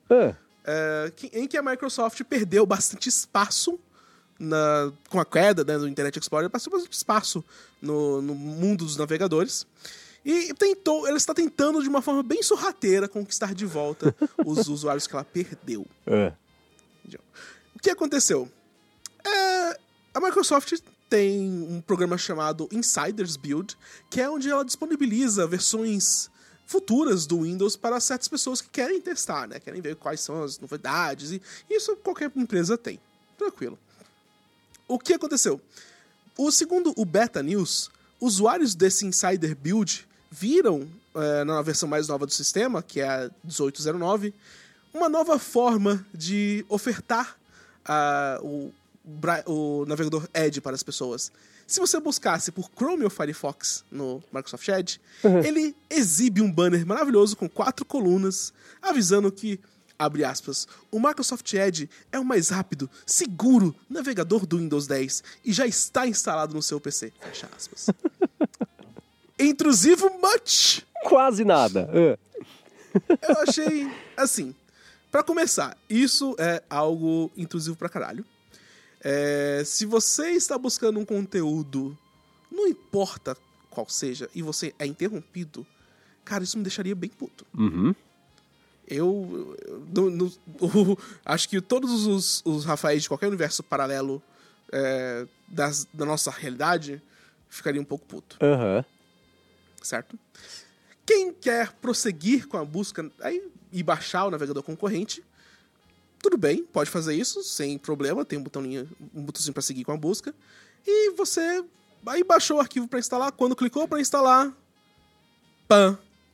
em que a Microsoft perdeu bastante espaço com a queda, né, do Internet Explorer, passou bastante espaço no mundo dos navegadores. E ela está tentando, de uma forma bem sorrateira, conquistar de volta os usuários que ela perdeu. O que aconteceu? A Microsoft tem um programa chamado Insiders Build, que é onde ela disponibiliza versões futuras do Windows para certas pessoas que querem testar, né? Querem ver quais são as novidades, e isso qualquer empresa tem. Tranquilo. O que aconteceu? Segundo o Beta News, usuários desse Insider Build viram, na versão mais nova do sistema, que é a 1809, uma nova forma de ofertar o navegador Edge para as pessoas. Se você buscasse por Chrome ou Firefox no Microsoft Edge, ele exibe um banner maravilhoso com 4 colunas, avisando que, abre aspas, o Microsoft Edge é o mais rápido, seguro navegador do Windows 10 e já está instalado no seu PC. Fecha aspas. Intrusivo much? Quase nada. Eu achei, assim, pra começar, isso é algo intrusivo pra caralho. Se você está buscando um conteúdo, não importa qual seja, e você é interrompido, cara, isso me deixaria bem puto. Uhum. Eu acho que todos os Rafaéis de qualquer universo paralelo da nossa realidade ficariam um pouco puto. Uhum. Certo? Quem quer prosseguir com a busca e baixar o navegador concorrente, tudo bem, pode fazer isso sem problema, tem um botãozinho para seguir com a busca, e você aí baixou o arquivo para instalar, quando clicou para instalar,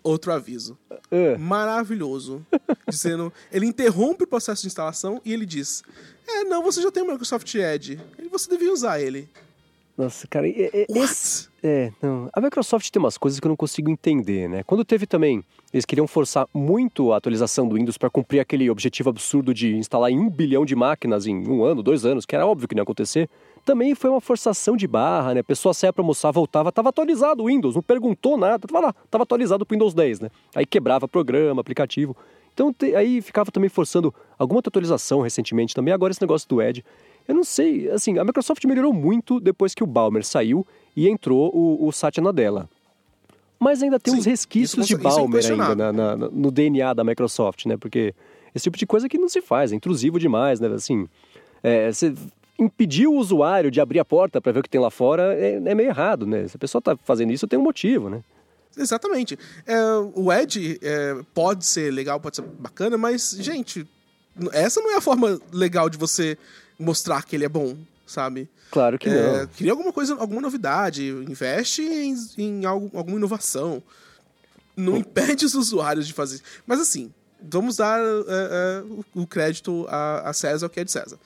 outro aviso. Maravilhoso. Dizendo, ele interrompe o processo de instalação e ele diz, não, você já tem o Microsoft Edge. Você devia usar ele. Nossa, cara, What? não. A Microsoft tem umas coisas que eu não consigo entender, né? Quando teve também, eles queriam forçar muito a atualização do Windows para cumprir aquele objetivo absurdo de instalar em 1 bilhão de máquinas em 1 ano, 2 anos, que era óbvio que não ia acontecer. Também foi uma forçação de barra, né? A pessoa saia pra almoçar, voltava, tava atualizado o Windows, não perguntou nada, tava lá, tava atualizado pro Windows 10, né? Aí quebrava programa, aplicativo. Então aí ficava também forçando alguma outra atualização recentemente também. Agora esse negócio do Edge, eu não sei, assim, a Microsoft melhorou muito depois que o Ballmer saiu e entrou o Satya Nadella. Mas ainda tem uns resquícios de Ballmer ainda no DNA da Microsoft, né? Porque esse tipo de coisa que não se faz, é intrusivo demais, né? Assim, você impedir o usuário de abrir a porta para ver o que tem lá fora é meio errado, né? Se a pessoa tá fazendo isso, tem um motivo, né? Exatamente. O Edge pode ser legal, pode ser bacana, mas, gente, essa não é a forma legal de você mostrar que ele é bom, sabe? Claro que não. Cria alguma coisa, alguma novidade, investe em alguma inovação. Não impede os usuários de fazer. Mas assim, vamos dar o crédito a César, o que é de César.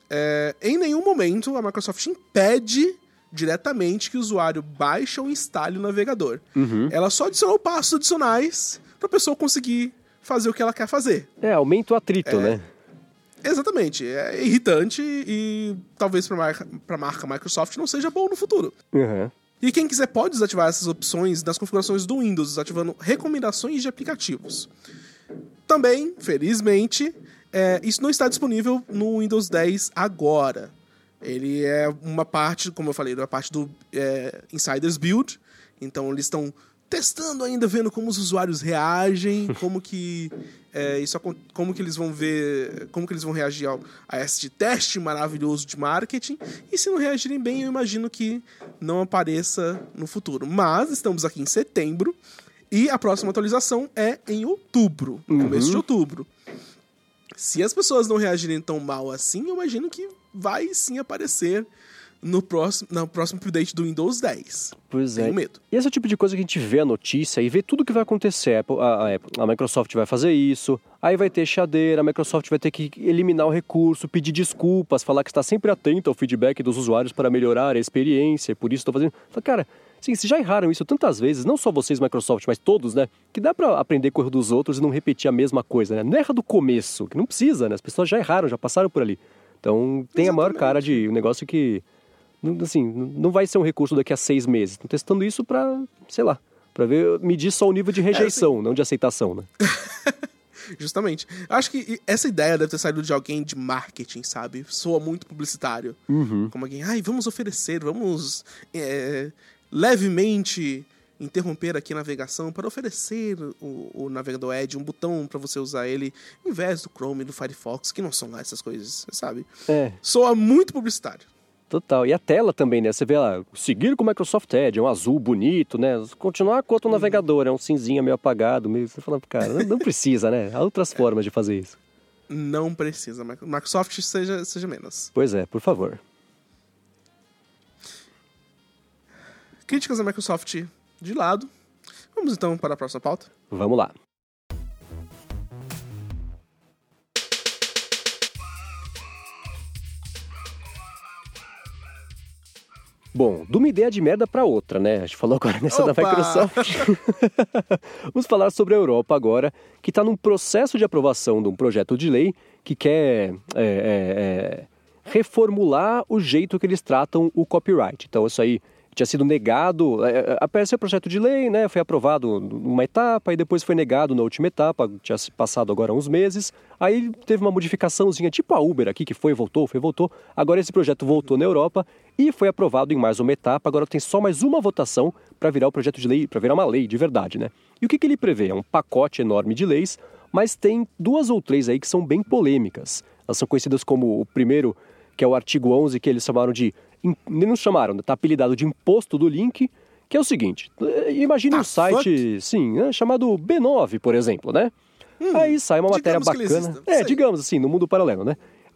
Em nenhum momento a Microsoft impede diretamente que o usuário baixe ou instale o navegador. Ela só adicionou passos adicionais para a pessoa conseguir fazer o que ela quer fazer. Aumenta o atrito, né? Exatamente. É irritante e talvez para a marca Microsoft não seja bom no futuro. E quem quiser pode desativar essas opções das configurações do Windows, desativando recomendações de aplicativos. Também, felizmente, isso não está disponível no Windows 10 agora. Ele é uma parte, como eu falei, uma parte do Insiders Build. Então eles estão testando ainda, vendo como os usuários reagem, como que eles vão ver, como que eles vão reagir a este teste maravilhoso de marketing. E se não reagirem bem, eu imagino que não apareça no futuro. Mas estamos aqui em setembro e a próxima atualização é em outubro, no começo de outubro. Se as pessoas não reagirem tão mal assim, eu imagino que vai sim aparecer no próximo update do Windows 10. Pois é. Tenho medo. E esse é o tipo de coisa que a gente vê a notícia e vê tudo que vai acontecer. A Microsoft vai fazer isso, aí vai ter chadeira, a Microsoft vai ter que eliminar o recurso, pedir desculpas, falar que está sempre atenta ao feedback dos usuários para melhorar a experiência, e por isso estou fazendo... Cara, assim, vocês já erraram isso tantas vezes, não só vocês, Microsoft, mas todos, né? Que dá pra aprender com o erro dos outros e não repetir a mesma coisa, né? Não erra do começo, que não precisa, né? As pessoas já erraram, já passaram por ali. Então, tem a maior cara de um negócio que, assim, não vai ser um recurso daqui a 6 meses. Estão testando isso pra, sei lá, pra medir só o nível de rejeição, não de aceitação, né? Justamente. Acho que essa ideia deve ter saído de alguém de marketing, sabe? Soa muito publicitário. Como alguém, vamos oferecer, vamos levemente interromper aqui a navegação para oferecer o navegador Edge, um botão para você usar ele, em vez do Chrome e do Firefox, que não são lá essas coisas, sabe? Soa muito publicitário. Total. E a tela também, né? Você vê lá, seguir com o Microsoft Edge, é um azul bonito, né? Continuar com outro navegador, é um cinzinha meio apagado, meio... Você fala, cara, não precisa, né? Há outras formas de fazer isso. Não precisa. Microsoft seja menos. Pois é, por favor. Críticas da Microsoft de lado. Vamos então para a próxima pauta? Vamos lá. Bom, de uma ideia de merda para outra, né? A gente falou agora nessa da Microsoft. Vamos falar sobre a Europa agora, que está num processo de aprovação de um projeto de lei que quer reformular o jeito que eles tratam o copyright. Então, isso aí tinha sido negado, apareceu o projeto de lei, né, foi aprovado numa etapa e depois foi negado na última etapa, tinha passado agora uns meses, aí teve uma modificaçãozinha, tipo a Uber aqui, que foi e voltou, agora esse projeto voltou na Europa e foi aprovado em mais uma etapa, agora tem só mais uma votação para virar o projeto de lei, para virar uma lei de verdade, né. E o que ele prevê? É um pacote enorme de leis, mas tem 2 ou 3 aí que são bem polêmicas. Elas são conhecidas como o primeiro, que é o artigo 11, que eles chamaram de... Não chamaram, tá apelidado de imposto do link, que é o seguinte, imagine um site, chamado B9, por exemplo, né? Aí sai uma matéria bacana. Digamos assim, no mundo paralelo, né?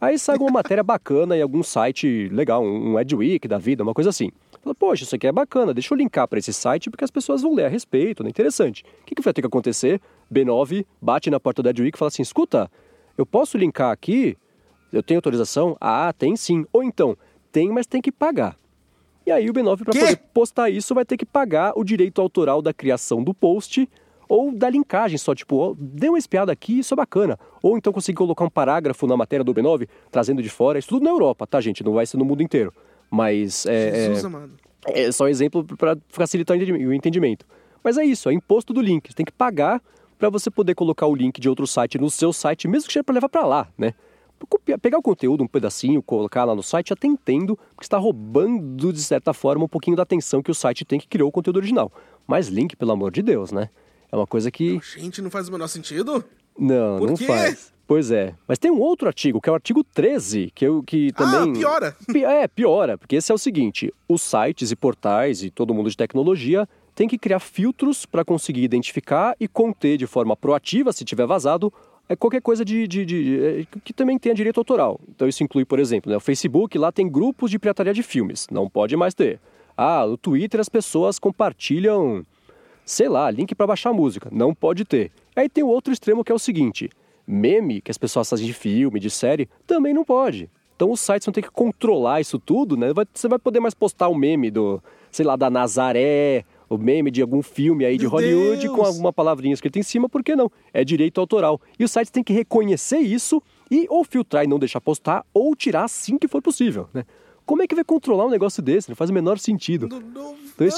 Aí sai alguma matéria bacana em algum site legal, um Adweek da vida, uma coisa assim. Fala, poxa, isso aqui é bacana, deixa eu linkar para esse site porque as pessoas vão ler a respeito, né? Interessante. O que vai ter que acontecer? B9 bate na porta do Adweek e fala assim, escuta, eu posso linkar aqui? Eu tenho autorização? Ah, tem sim. Ou então, tem, mas tem que pagar. E aí o B9, para poder postar isso, vai ter que pagar o direito autoral da criação do post ou da linkagem só, tipo, ó, dê uma espiada aqui, isso é bacana. Ou então conseguir colocar um parágrafo na matéria do B9, trazendo de fora. Isso tudo na Europa, tá, gente? Não vai ser no mundo inteiro. Mas Jesus amado. É só um exemplo para facilitar o entendimento. Mas é isso, é imposto do link. Você tem que pagar para você poder colocar o link de outro site no seu site, mesmo que seja para levar para lá, né? Pegar o conteúdo, um pedacinho, colocar lá no site, até entendo que está roubando, de certa forma, um pouquinho da atenção que o site tem que criou o conteúdo original. Mas link, pelo amor de Deus, né? É uma coisa que... Gente, não faz o menor sentido? Não, Por não quê? faz. Pois é. Mas tem um outro artigo, que é o artigo 13, que também... piora. Piora, porque esse é o seguinte, os sites e portais e todo mundo de tecnologia tem que criar filtros para conseguir identificar e conter de forma proativa, se tiver vazado, qualquer coisa que também tenha direito autoral. Então isso inclui, por exemplo, né, o Facebook, lá tem grupos de pirataria de filmes, não pode mais ter. No Twitter as pessoas compartilham, sei lá, link para baixar música, não pode ter. Aí tem o outro extremo que é o seguinte, meme que as pessoas fazem de filme, de série, também não pode. Então os sites vão ter que controlar isso tudo, né? Você vai poder mais postar o meme da Nazaré, o meme de algum filme aí de Hollywood Deus. com alguma palavrinha escrita em cima, por que não? É direito autoral. E os sites têm que reconhecer isso e ou filtrar e não deixar postar, ou tirar assim que for possível, né? Como é que vai controlar um negócio desse? Não faz o menor sentido. Não.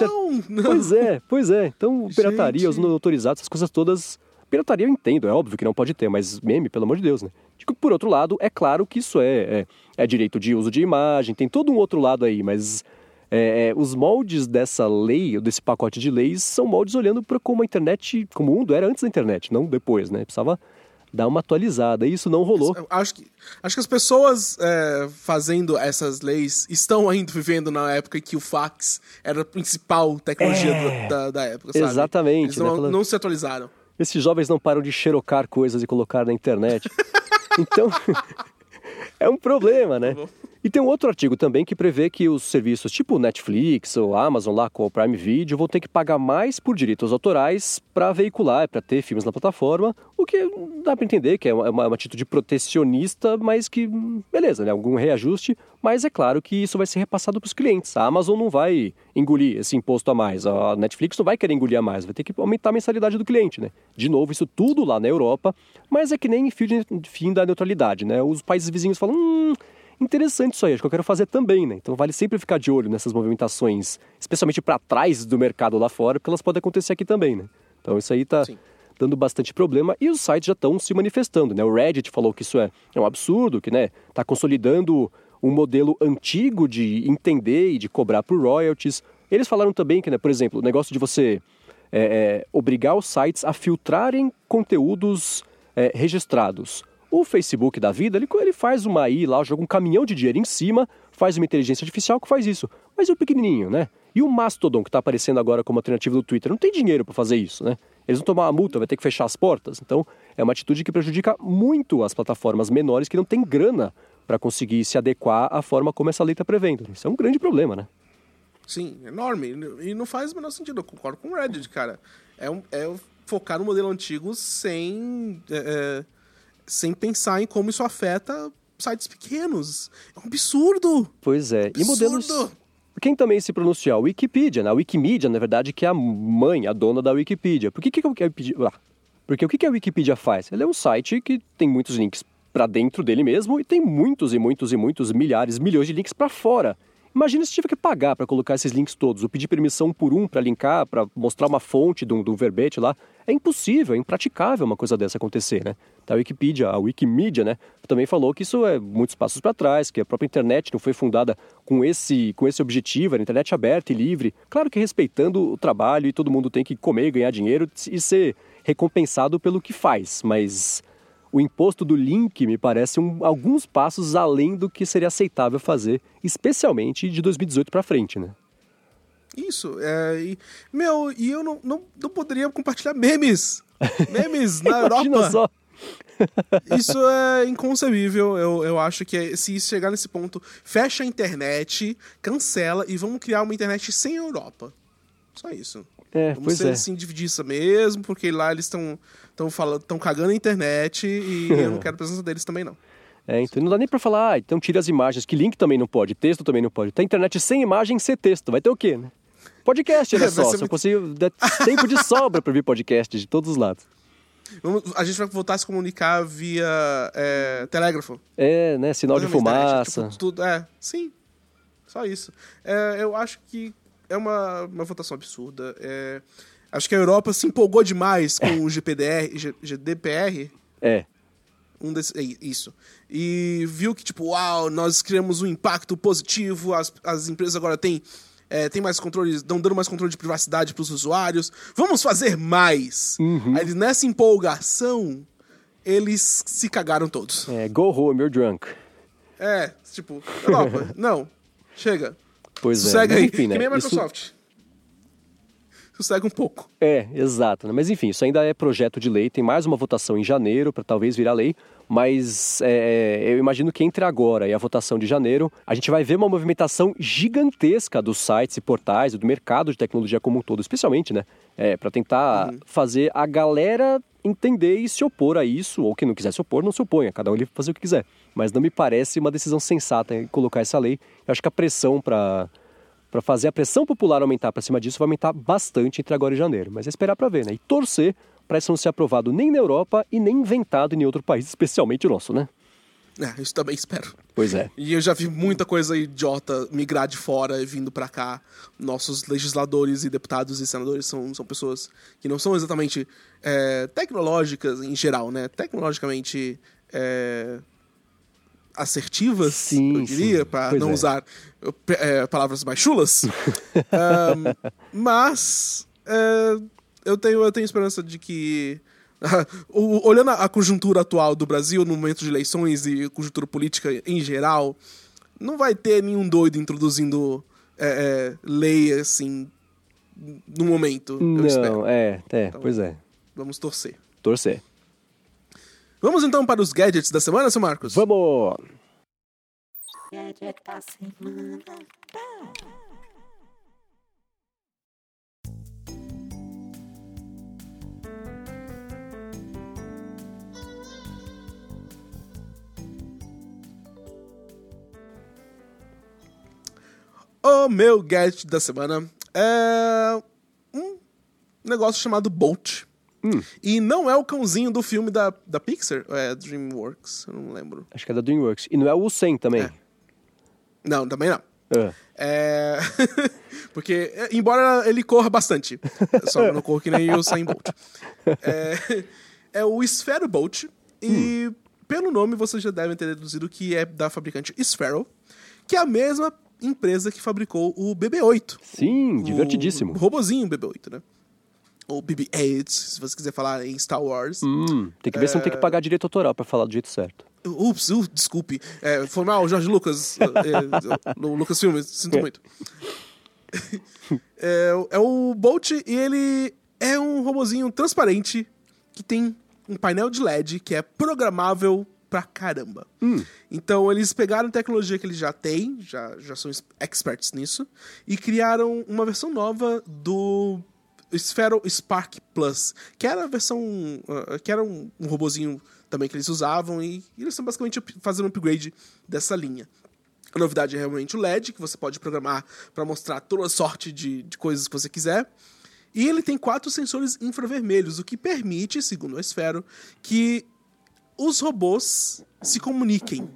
Pois é. Então, pirataria, Gente. os não autorizados, essas coisas todas... Pirataria eu entendo, é óbvio que não pode ter, mas meme, pelo amor de Deus, né? Por outro lado, é claro que isso é direito de uso de imagem, tem todo um outro lado aí, mas os moldes dessa lei, desse pacote de leis, são moldes olhando para como a internet, como o mundo era antes da internet, não depois, né? Precisava dar uma atualizada, e isso não rolou. Acho que as pessoas fazendo essas leis estão ainda vivendo na época em que o fax era a principal tecnologia da época, sabe? Exatamente. Eles Né? não se atualizaram. Esses jovens não param de xerocar coisas e colocar na internet. Então, é um problema, né? E tem um outro artigo também que prevê que os serviços tipo Netflix ou Amazon lá com o Prime Video vão ter que pagar mais por direitos autorais para veicular, para ter filmes na plataforma, o que dá para entender que é uma atitude protecionista, mas que, beleza, né? Algum reajuste, mas é claro que isso vai ser repassado para os clientes. A Amazon não vai engolir esse imposto a mais, a Netflix não vai querer engolir a mais, vai ter que aumentar a mensalidade do cliente, né? De novo, isso tudo lá na Europa, mas é que nem fim da neutralidade, né? Os países vizinhos falam, interessante isso aí, acho que eu quero fazer também, né? Então vale sempre ficar de olho nessas movimentações, especialmente para trás do mercado lá fora, porque elas podem acontecer aqui também, né? Então isso aí tá dando bastante problema e os sites já estão se manifestando, né? O Reddit falou que isso é um absurdo, que, né, tá consolidando um modelo antigo de entender e de cobrar por royalties. Eles falaram também que, né, por exemplo, o negócio de você obrigar os sites a filtrarem conteúdos registrados. O Facebook da vida, ele faz uma AI lá, joga um caminhão de dinheiro em cima, faz uma inteligência artificial que faz isso. Mas e o pequenininho, né? E o Mastodon, que está aparecendo agora como alternativa do Twitter, não tem dinheiro para fazer isso, né? Eles vão tomar uma multa, vai ter que fechar as portas. Então, é uma atitude que prejudica muito as plataformas menores que não têm grana para conseguir se adequar à forma como essa lei está prevendo. Isso é um grande problema, né? Sim, enorme. E não faz o menor sentido. Eu concordo com o Reddit, cara. É focar no modelo antigo sem pensar em como isso afeta sites pequenos. É um absurdo. Pois é. Absurdo. E modelos... Quem também se pronunciou? A Wikipedia, né? A Wikimedia, na verdade, que é a mãe, a dona da Wikipedia. Porque o que a Wikipedia faz? Ele é um site que tem muitos links para dentro dele mesmo e tem muitos e muitos e muitos milhares, milhões de links para fora. Imagina se tiver que pagar para colocar esses links todos, ou pedir permissão por para linkar, para mostrar uma fonte do verbete lá. É impossível, é impraticável uma coisa dessa acontecer, né? Então, a Wikimedia, né, também falou que isso é muitos passos para trás, que a própria internet não foi fundada com esse objetivo, era internet aberta e livre. Claro que respeitando o trabalho e todo mundo tem que comer, ganhar dinheiro e ser recompensado pelo que faz, mas... O imposto do link me parece alguns passos além do que seria aceitável fazer, especialmente de 2018 para frente, né? Isso. E eu não poderia compartilhar memes. Memes na Europa. Imagina só. Isso é inconcebível. Eu acho que se isso chegar nesse ponto, fecha a internet, cancela e vamos criar uma internet sem Europa. Só isso. Vamos ser assim, dividista mesmo, porque lá eles estão cagando a internet e eu não quero a presença deles também, não. Então não dá nem pra falar, então tira as imagens, que link também não pode, texto também não pode. Tem internet sem imagem, sem texto, vai ter o quê, né? Podcast, olha só, se eu consigo dar tempo de sobra pra ver podcast de todos os lados. A gente vai voltar a se comunicar via telégrafo. Né, sinal de fumaça. Internet, tudo, sim, só isso. Eu acho que é uma votação absurda. Acho que a Europa se empolgou demais com o GDPR. Isso. E viu que, uau, nós criamos um impacto positivo, as empresas agora têm mais controle, estão dando mais controle de privacidade para os usuários. Vamos fazer mais! Aí, nessa empolgação, eles se cagaram todos. Go home, you're drunk. Europa, não, chega. Pois sossega aí, enfim, né? Que nem a Microsoft. Sossega um pouco. Exato. Né? Mas enfim, isso ainda é projeto de lei. Tem mais uma votação em janeiro para talvez virar lei. Mas eu imagino que entre agora e a votação de janeiro, a gente vai ver uma movimentação gigantesca dos sites e portais e do mercado de tecnologia como um todo, especialmente, né? Para tentar fazer a galera entender e se opor a isso, ou quem não quiser se opor, não se oponha. Cada um ele fazer o que quiser. Mas não me parece uma decisão sensata em colocar essa lei. Eu acho que a pressão para fazer a pressão popular aumentar para cima disso vai aumentar bastante entre agora e janeiro. Mas é esperar para ver, né? E torcer para isso não ser aprovado nem na Europa e nem inventado em outro país, especialmente o nosso, né? Isso também espero. Pois é. E eu já vi muita coisa idiota migrar de fora e vindo pra cá. Nossos legisladores e deputados e senadores são pessoas que não são exatamente tecnológicas em geral, né? Tecnologicamente assertivas, sim, eu diria, para não usar palavras mais chulas. Mas eu tenho esperança de que, olhando a conjuntura atual do Brasil no momento de eleições e conjuntura política em geral, não vai ter nenhum doido introduzindo lei assim no momento, eu espero. Então, pois é. Vamos torcer. Vamos então para os gadgets da semana, seu Marcos? Vamos! Gadget da semana. O meu gadget da semana é um negócio chamado Bolt. E não é o cãozinho do filme da Pixar, é DreamWorks, eu não lembro. Acho que é da DreamWorks. E não é o Usain também? Não, também não. Porque, embora ele corra bastante, só não corra que nem o Usain Bolt. É o Sphero Bolt, e pelo nome vocês já devem ter deduzido que é da fabricante Sphero, que é a mesma empresa que fabricou o BB-8. Sim, divertidíssimo. O robozinho BB-8, né? Ou BB-8, se você quiser falar em Star Wars. Tem que ver se não tem que pagar direito autoral pra falar do jeito certo. Ups, desculpe. Foi mal, Jorge Lucas. No Lucasfilm, sinto muito. É o Bolt, e ele é um robozinho transparente que tem um painel de LED que é programável pra caramba. Então eles pegaram a tecnologia que eles já têm, já são experts nisso, e criaram uma versão nova do Sphero Spark Plus, que era a versão que era um robozinho também que eles usavam, e eles estão basicamente fazendo um upgrade dessa linha. A novidade é realmente o LED, que você pode programar para mostrar toda sorte de coisas que você quiser. E ele tem 4 sensores infravermelhos, o que permite, segundo a Sphero, que os robôs se comuniquem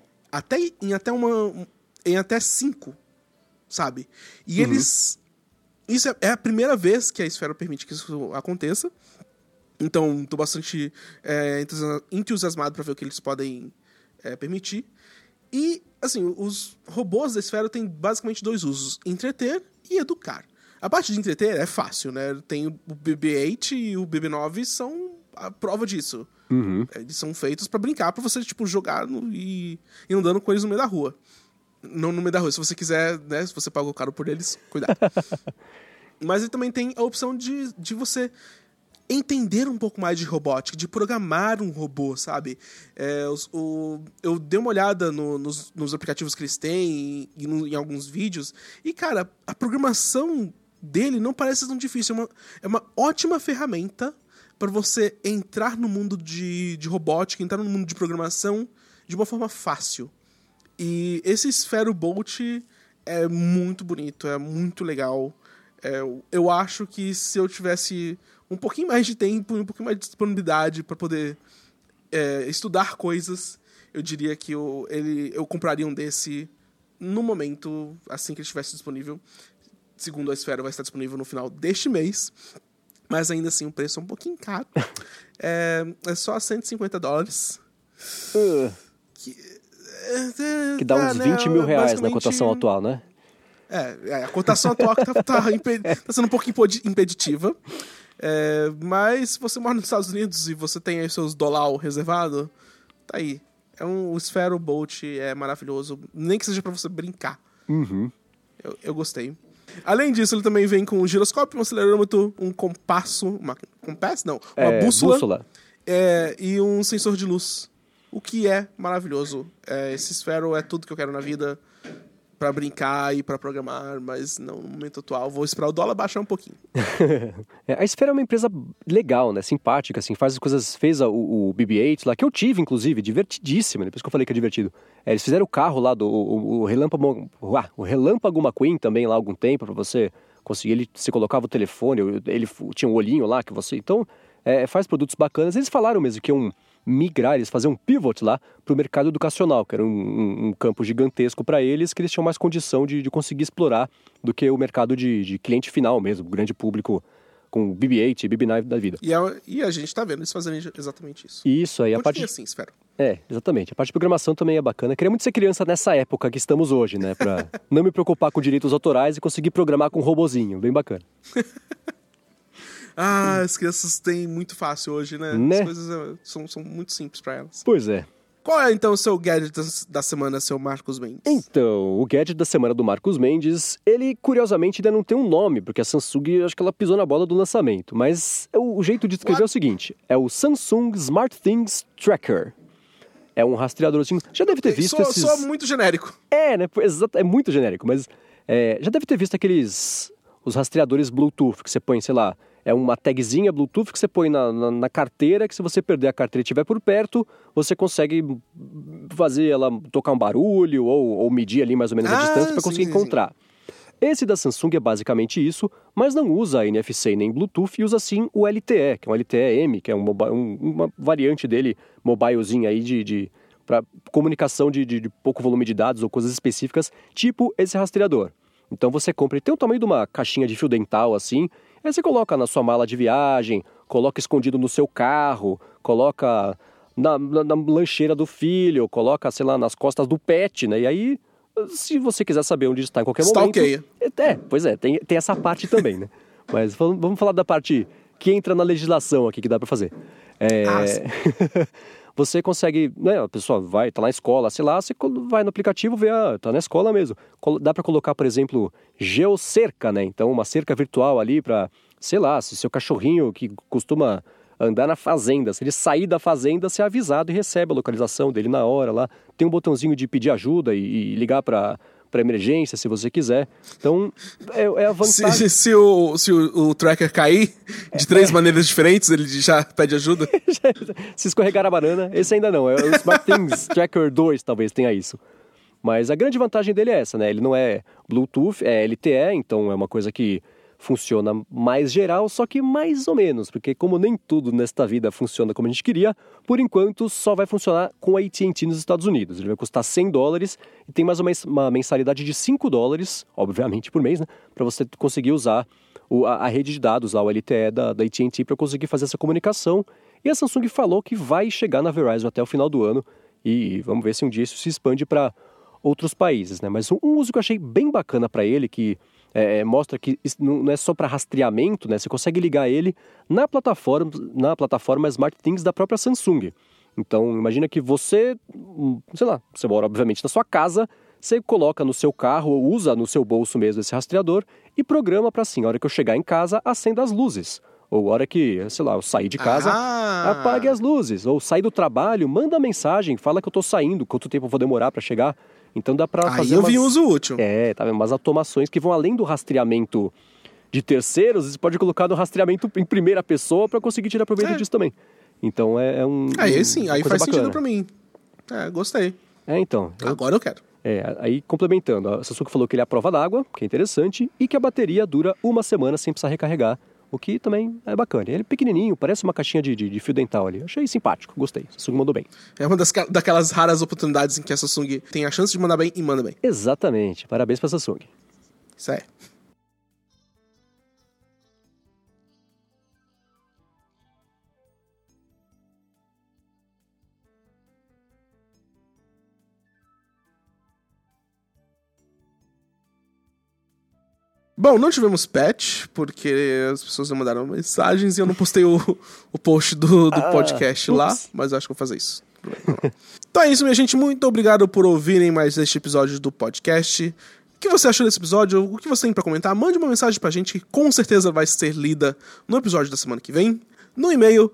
em até 5, sabe? E eles... Isso é a primeira vez que a Sphero permite que isso aconteça. Então, estou bastante entusiasmado para ver o que eles podem permitir. E, assim, os robôs da Sphero têm basicamente 2 usos: entreter e educar. A parte de entreter é fácil, né? Tem o BB-8 e o BB-9 são a prova disso. Eles são feitos para brincar, para você, jogar e ir andando com eles no meio da rua. Não no meio da rua, se você quiser, né? Se você pagou caro por eles, cuidado. Mas ele também tem a opção de você entender um pouco mais de robótica, de programar um robô, sabe? Eu dei uma olhada nos aplicativos que eles têm e em alguns vídeos, e, cara, a programação dele não parece tão difícil. É uma ótima ferramenta para você entrar no mundo de robótica, entrar no mundo de programação de uma forma fácil. E esse Sphero Bolt é muito bonito, é muito legal. Eu acho que se eu tivesse um pouquinho mais de tempo e um pouquinho mais de disponibilidade para poder estudar coisas, eu diria que eu compraria um desse no momento, assim que ele estivesse disponível. Segundo a Sphero, vai estar disponível no final deste mês. Mas ainda assim, o preço é um pouquinho caro. É só $150. Que dá uns 20 mil reais na cotação atual, né? A cotação atual que tá sendo um pouco impeditiva. Mas se você mora nos Estados Unidos e você tem aí seus $, reservado, tá aí. O Sphero Bolt é maravilhoso, nem que seja pra você brincar. Uhum. Eu gostei. Além disso, ele também vem com um giroscópio, um acelerômetro, um compasso... Uma bússola. E um sensor de luz. O que é maravilhoso. Esse Sphero é tudo que eu quero na vida pra brincar e pra programar, mas não no momento atual. Vou esperar o dólar baixar um pouquinho. A Sphero é uma empresa legal, né? Simpática, assim, faz as coisas... Fez o BB-8 lá, que eu tive, inclusive, divertidíssima, depois que eu falei que é divertido. Eles fizeram o carro lá, o Relâmpago McQueen também lá há algum tempo, pra você conseguir... Você colocava o telefone, ele tinha um olhinho lá que você... Então, faz produtos bacanas. Eles falaram mesmo que iam migrar, eles faziam um pivot lá pro mercado educacional, que era um campo gigantesco para eles, que eles tinham mais condição de conseguir explorar do que o mercado de cliente final mesmo, o grande público com BB-8 e BB-9 da vida. E a gente tá vendo eles fazendo exatamente isso. Isso aí, a parte... assim, espero. Exatamente. A parte de programação também é bacana. Queria muito ser criança nessa época que estamos hoje, né? Pra não me preocupar com direitos autorais e conseguir programar com um robozinho. Bem bacana. As crianças têm muito fácil hoje, né? As coisas são muito simples pra elas. Pois é. Qual é, então, o seu gadget da semana, seu Marcos Mendes? Então, o gadget da semana do Marcos Mendes, ele, curiosamente, ainda não tem um nome, porque a Samsung, acho que ela pisou na bola do lançamento. Mas o jeito de escrever é o seguinte, é o Samsung SmartThings Tracker. É um rastreadorzinho... Já deve ter visto esses... Soa muito genérico. Né? É muito genérico, mas... já deve ter visto os rastreadores Bluetooth, que você põe, sei lá... É uma tagzinha Bluetooth que você põe na carteira, que se você perder a carteira e estiver por perto, você consegue fazer ela tocar um barulho ou medir ali mais ou menos a distância para conseguir encontrar. Esse da Samsung é basicamente isso, mas não usa NFC nem Bluetooth e usa sim o LTE, que é um LTE-M, que é uma variante dele, mobilezinho aí para comunicação de pouco volume de dados ou coisas específicas, tipo esse rastreador. Então você compra, ele tem o tamanho de uma caixinha de fio dental assim, aí você coloca na sua mala de viagem, coloca escondido no seu carro, coloca na lancheira do filho, coloca, sei lá, nas costas do pet, né? E aí, se você quiser saber onde está em qualquer momento... Stalkeia. Pois é, tem essa parte também, né? Mas vamos falar da parte que entra na legislação aqui, que dá pra fazer. Você consegue, né, a pessoa tá na escola, sei lá, você vai no aplicativo, vê, tá na escola mesmo. Dá pra colocar, por exemplo, geocerca, né? Então, uma cerca virtual ali pra, sei lá, se seu cachorrinho que costuma andar na fazenda, se ele sair da fazenda, você é avisado e recebe a localização dele na hora lá. Tem um botãozinho de pedir ajuda e ligar pra emergência, se você quiser. Então, é a vantagem... Se o tracker cair de 3 maneiras diferentes, ele já pede ajuda? Se escorregar a banana, esse ainda não. É o SmartThings Tracker 2, talvez tenha isso. Mas a grande vantagem dele é essa, né? Ele não é Bluetooth, é LTE, então é uma coisa que funciona mais geral, só que mais ou menos, porque como nem tudo nesta vida funciona como a gente queria, por enquanto só vai funcionar com a AT&T nos Estados Unidos. Ele vai custar $100 e tem mais ou menos uma mensalidade de $5, obviamente por mês, né, para você conseguir usar a rede de dados, lá, o LTE da AT&T, para conseguir fazer essa comunicação. E a Samsung falou que vai chegar na Verizon até o final do ano e vamos ver se um dia isso se expande para outros países, né? Mas um uso que eu achei bem bacana para ele, que mostra que não é só para rastreamento, né? Você consegue ligar ele na plataforma SmartThings da própria Samsung. Então, imagina que você, sei lá, você mora obviamente na sua casa, você coloca no seu carro ou usa no seu bolso mesmo esse rastreador e programa para assim, a hora que eu chegar em casa, acenda as luzes. Ou a hora que, sei lá, eu sair de casa, apague as luzes. Ou sair do trabalho, manda mensagem, fala que eu tô saindo, quanto tempo eu vou demorar pra chegar. Então dá pra fazer eu vi uso útil. tá vendo? Umas automações que vão além do rastreamento de terceiros, você pode colocar no rastreamento em primeira pessoa pra conseguir tirar proveito disso também. Então Aí sim, aí faz bacana. sentido pra mim. Gostei. Então. Agora eu quero. Aí complementando, a Samsung falou que ele é à prova d'água, que é interessante, e que a bateria dura 1 semana sem precisar recarregar, o que também é bacana. Ele é pequenininho, parece uma caixinha de fio dental ali. Achei simpático, gostei. A Samsung mandou bem. É uma daquelas raras oportunidades em que a Samsung tem a chance de mandar bem e manda bem. Exatamente. Parabéns pra Samsung. Isso é. Bom, não tivemos patch, porque as pessoas não mandaram mensagens e eu não postei o post do podcast lá, mas eu acho que vou fazer isso. Então é isso, minha gente. Muito obrigado por ouvirem mais este episódio do podcast. O que você achou desse episódio? O que você tem pra comentar? Mande uma mensagem pra gente que com certeza vai ser lida no episódio da semana que vem, no e-mail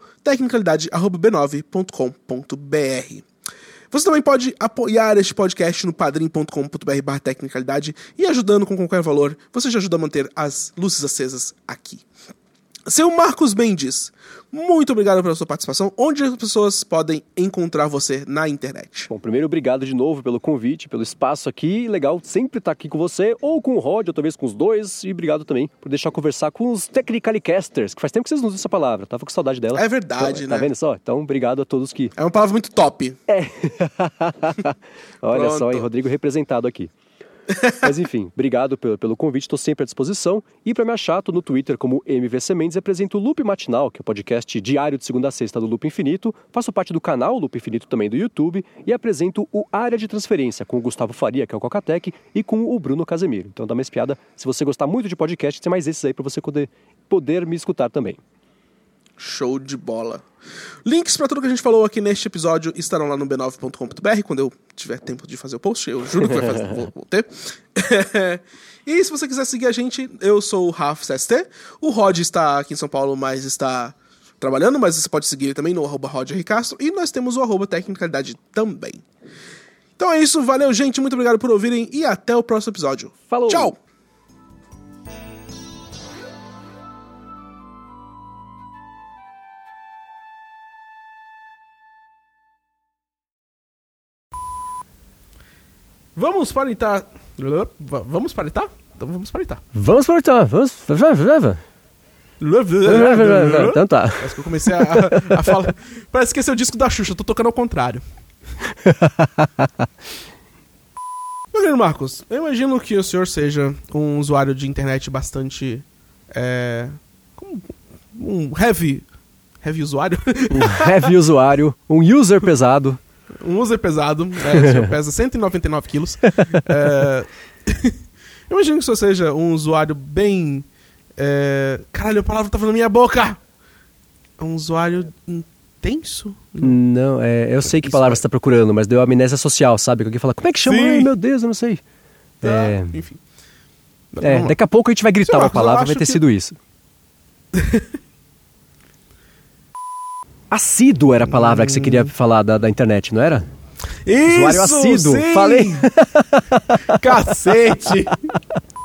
tecnicalidade@b9.com.br. Você também pode apoiar este podcast no padrim.com.br/tecnicalidade e ajudando com qualquer valor, você já ajuda a manter as luzes acesas aqui. Seu Marcos Mendes, muito obrigado pela sua participação. Onde as pessoas podem encontrar você na internet? Bom, primeiro, obrigado de novo pelo convite, pelo espaço aqui. Legal sempre estar aqui com você, ou com o Rod, ou talvez com os dois. E obrigado também por deixar eu conversar com os Technicalicasters, que faz tempo que vocês não usam essa palavra. Tava com saudade dela. É verdade, então, né? Tá vendo só? Então, obrigado a todos que... É uma palavra muito top. Olha Pronto. só, hein? Rodrigo representado aqui. Mas enfim, obrigado pelo convite, estou sempre à disposição. E para me achar, tô no Twitter como MVC Mendes e apresento o Loop Matinal, que é o podcast diário de segunda a sexta do Loop Infinito. Faço parte do canal Loop Infinito também do YouTube e apresento o Área de Transferência com o Gustavo Faria, que é o Cocatec, e com o Bruno Casemiro. Então dá uma espiada. Se você gostar muito de podcast, tem mais esses aí para você poder me escutar também. Show de bola. Links pra tudo que a gente falou aqui neste episódio estarão lá no b9.com.br quando eu tiver tempo de fazer o post. Eu juro que vou ter. E se você quiser seguir a gente, eu sou o RafSST. O Rod está aqui em São Paulo, mas está trabalhando, mas você pode seguir ele também no @RodRCastro. E nós temos o @Tecnicalidade também. Então é isso, valeu gente, muito obrigado por ouvirem e até o próximo episódio. Falou! Tchau! Vamos palitar. Vamos palitar? Então vamos palitar. Vamos voltar, vamos... Então tá. Parece que eu comecei a falar. Parece que esse é o disco da Xuxa, eu tô tocando ao contrário. Meu querido Marcos, eu imagino que o senhor seja um usuário de internet bastante. Um heavy usuário. Um heavy usuário, um user pesado. Um user pesado, o senhor pesa 199 quilos. Eu imagino que o senhor seja um usuário bem... Caralho, a palavra tava na minha boca! Um usuário intenso? Não, eu sei que palavra você tá procurando, mas deu amnésia social, sabe? Alguém fala, como é que chama? Sim. Ai, meu Deus, eu não sei. Enfim. Daqui a pouco a gente vai gritar Seu uma Marcos, palavra, eu vai ter acho que- sido isso. Assíduo era a palavra que você queria falar da internet, não era? Isso, Usuário assíduo, sim! falei. Cacete!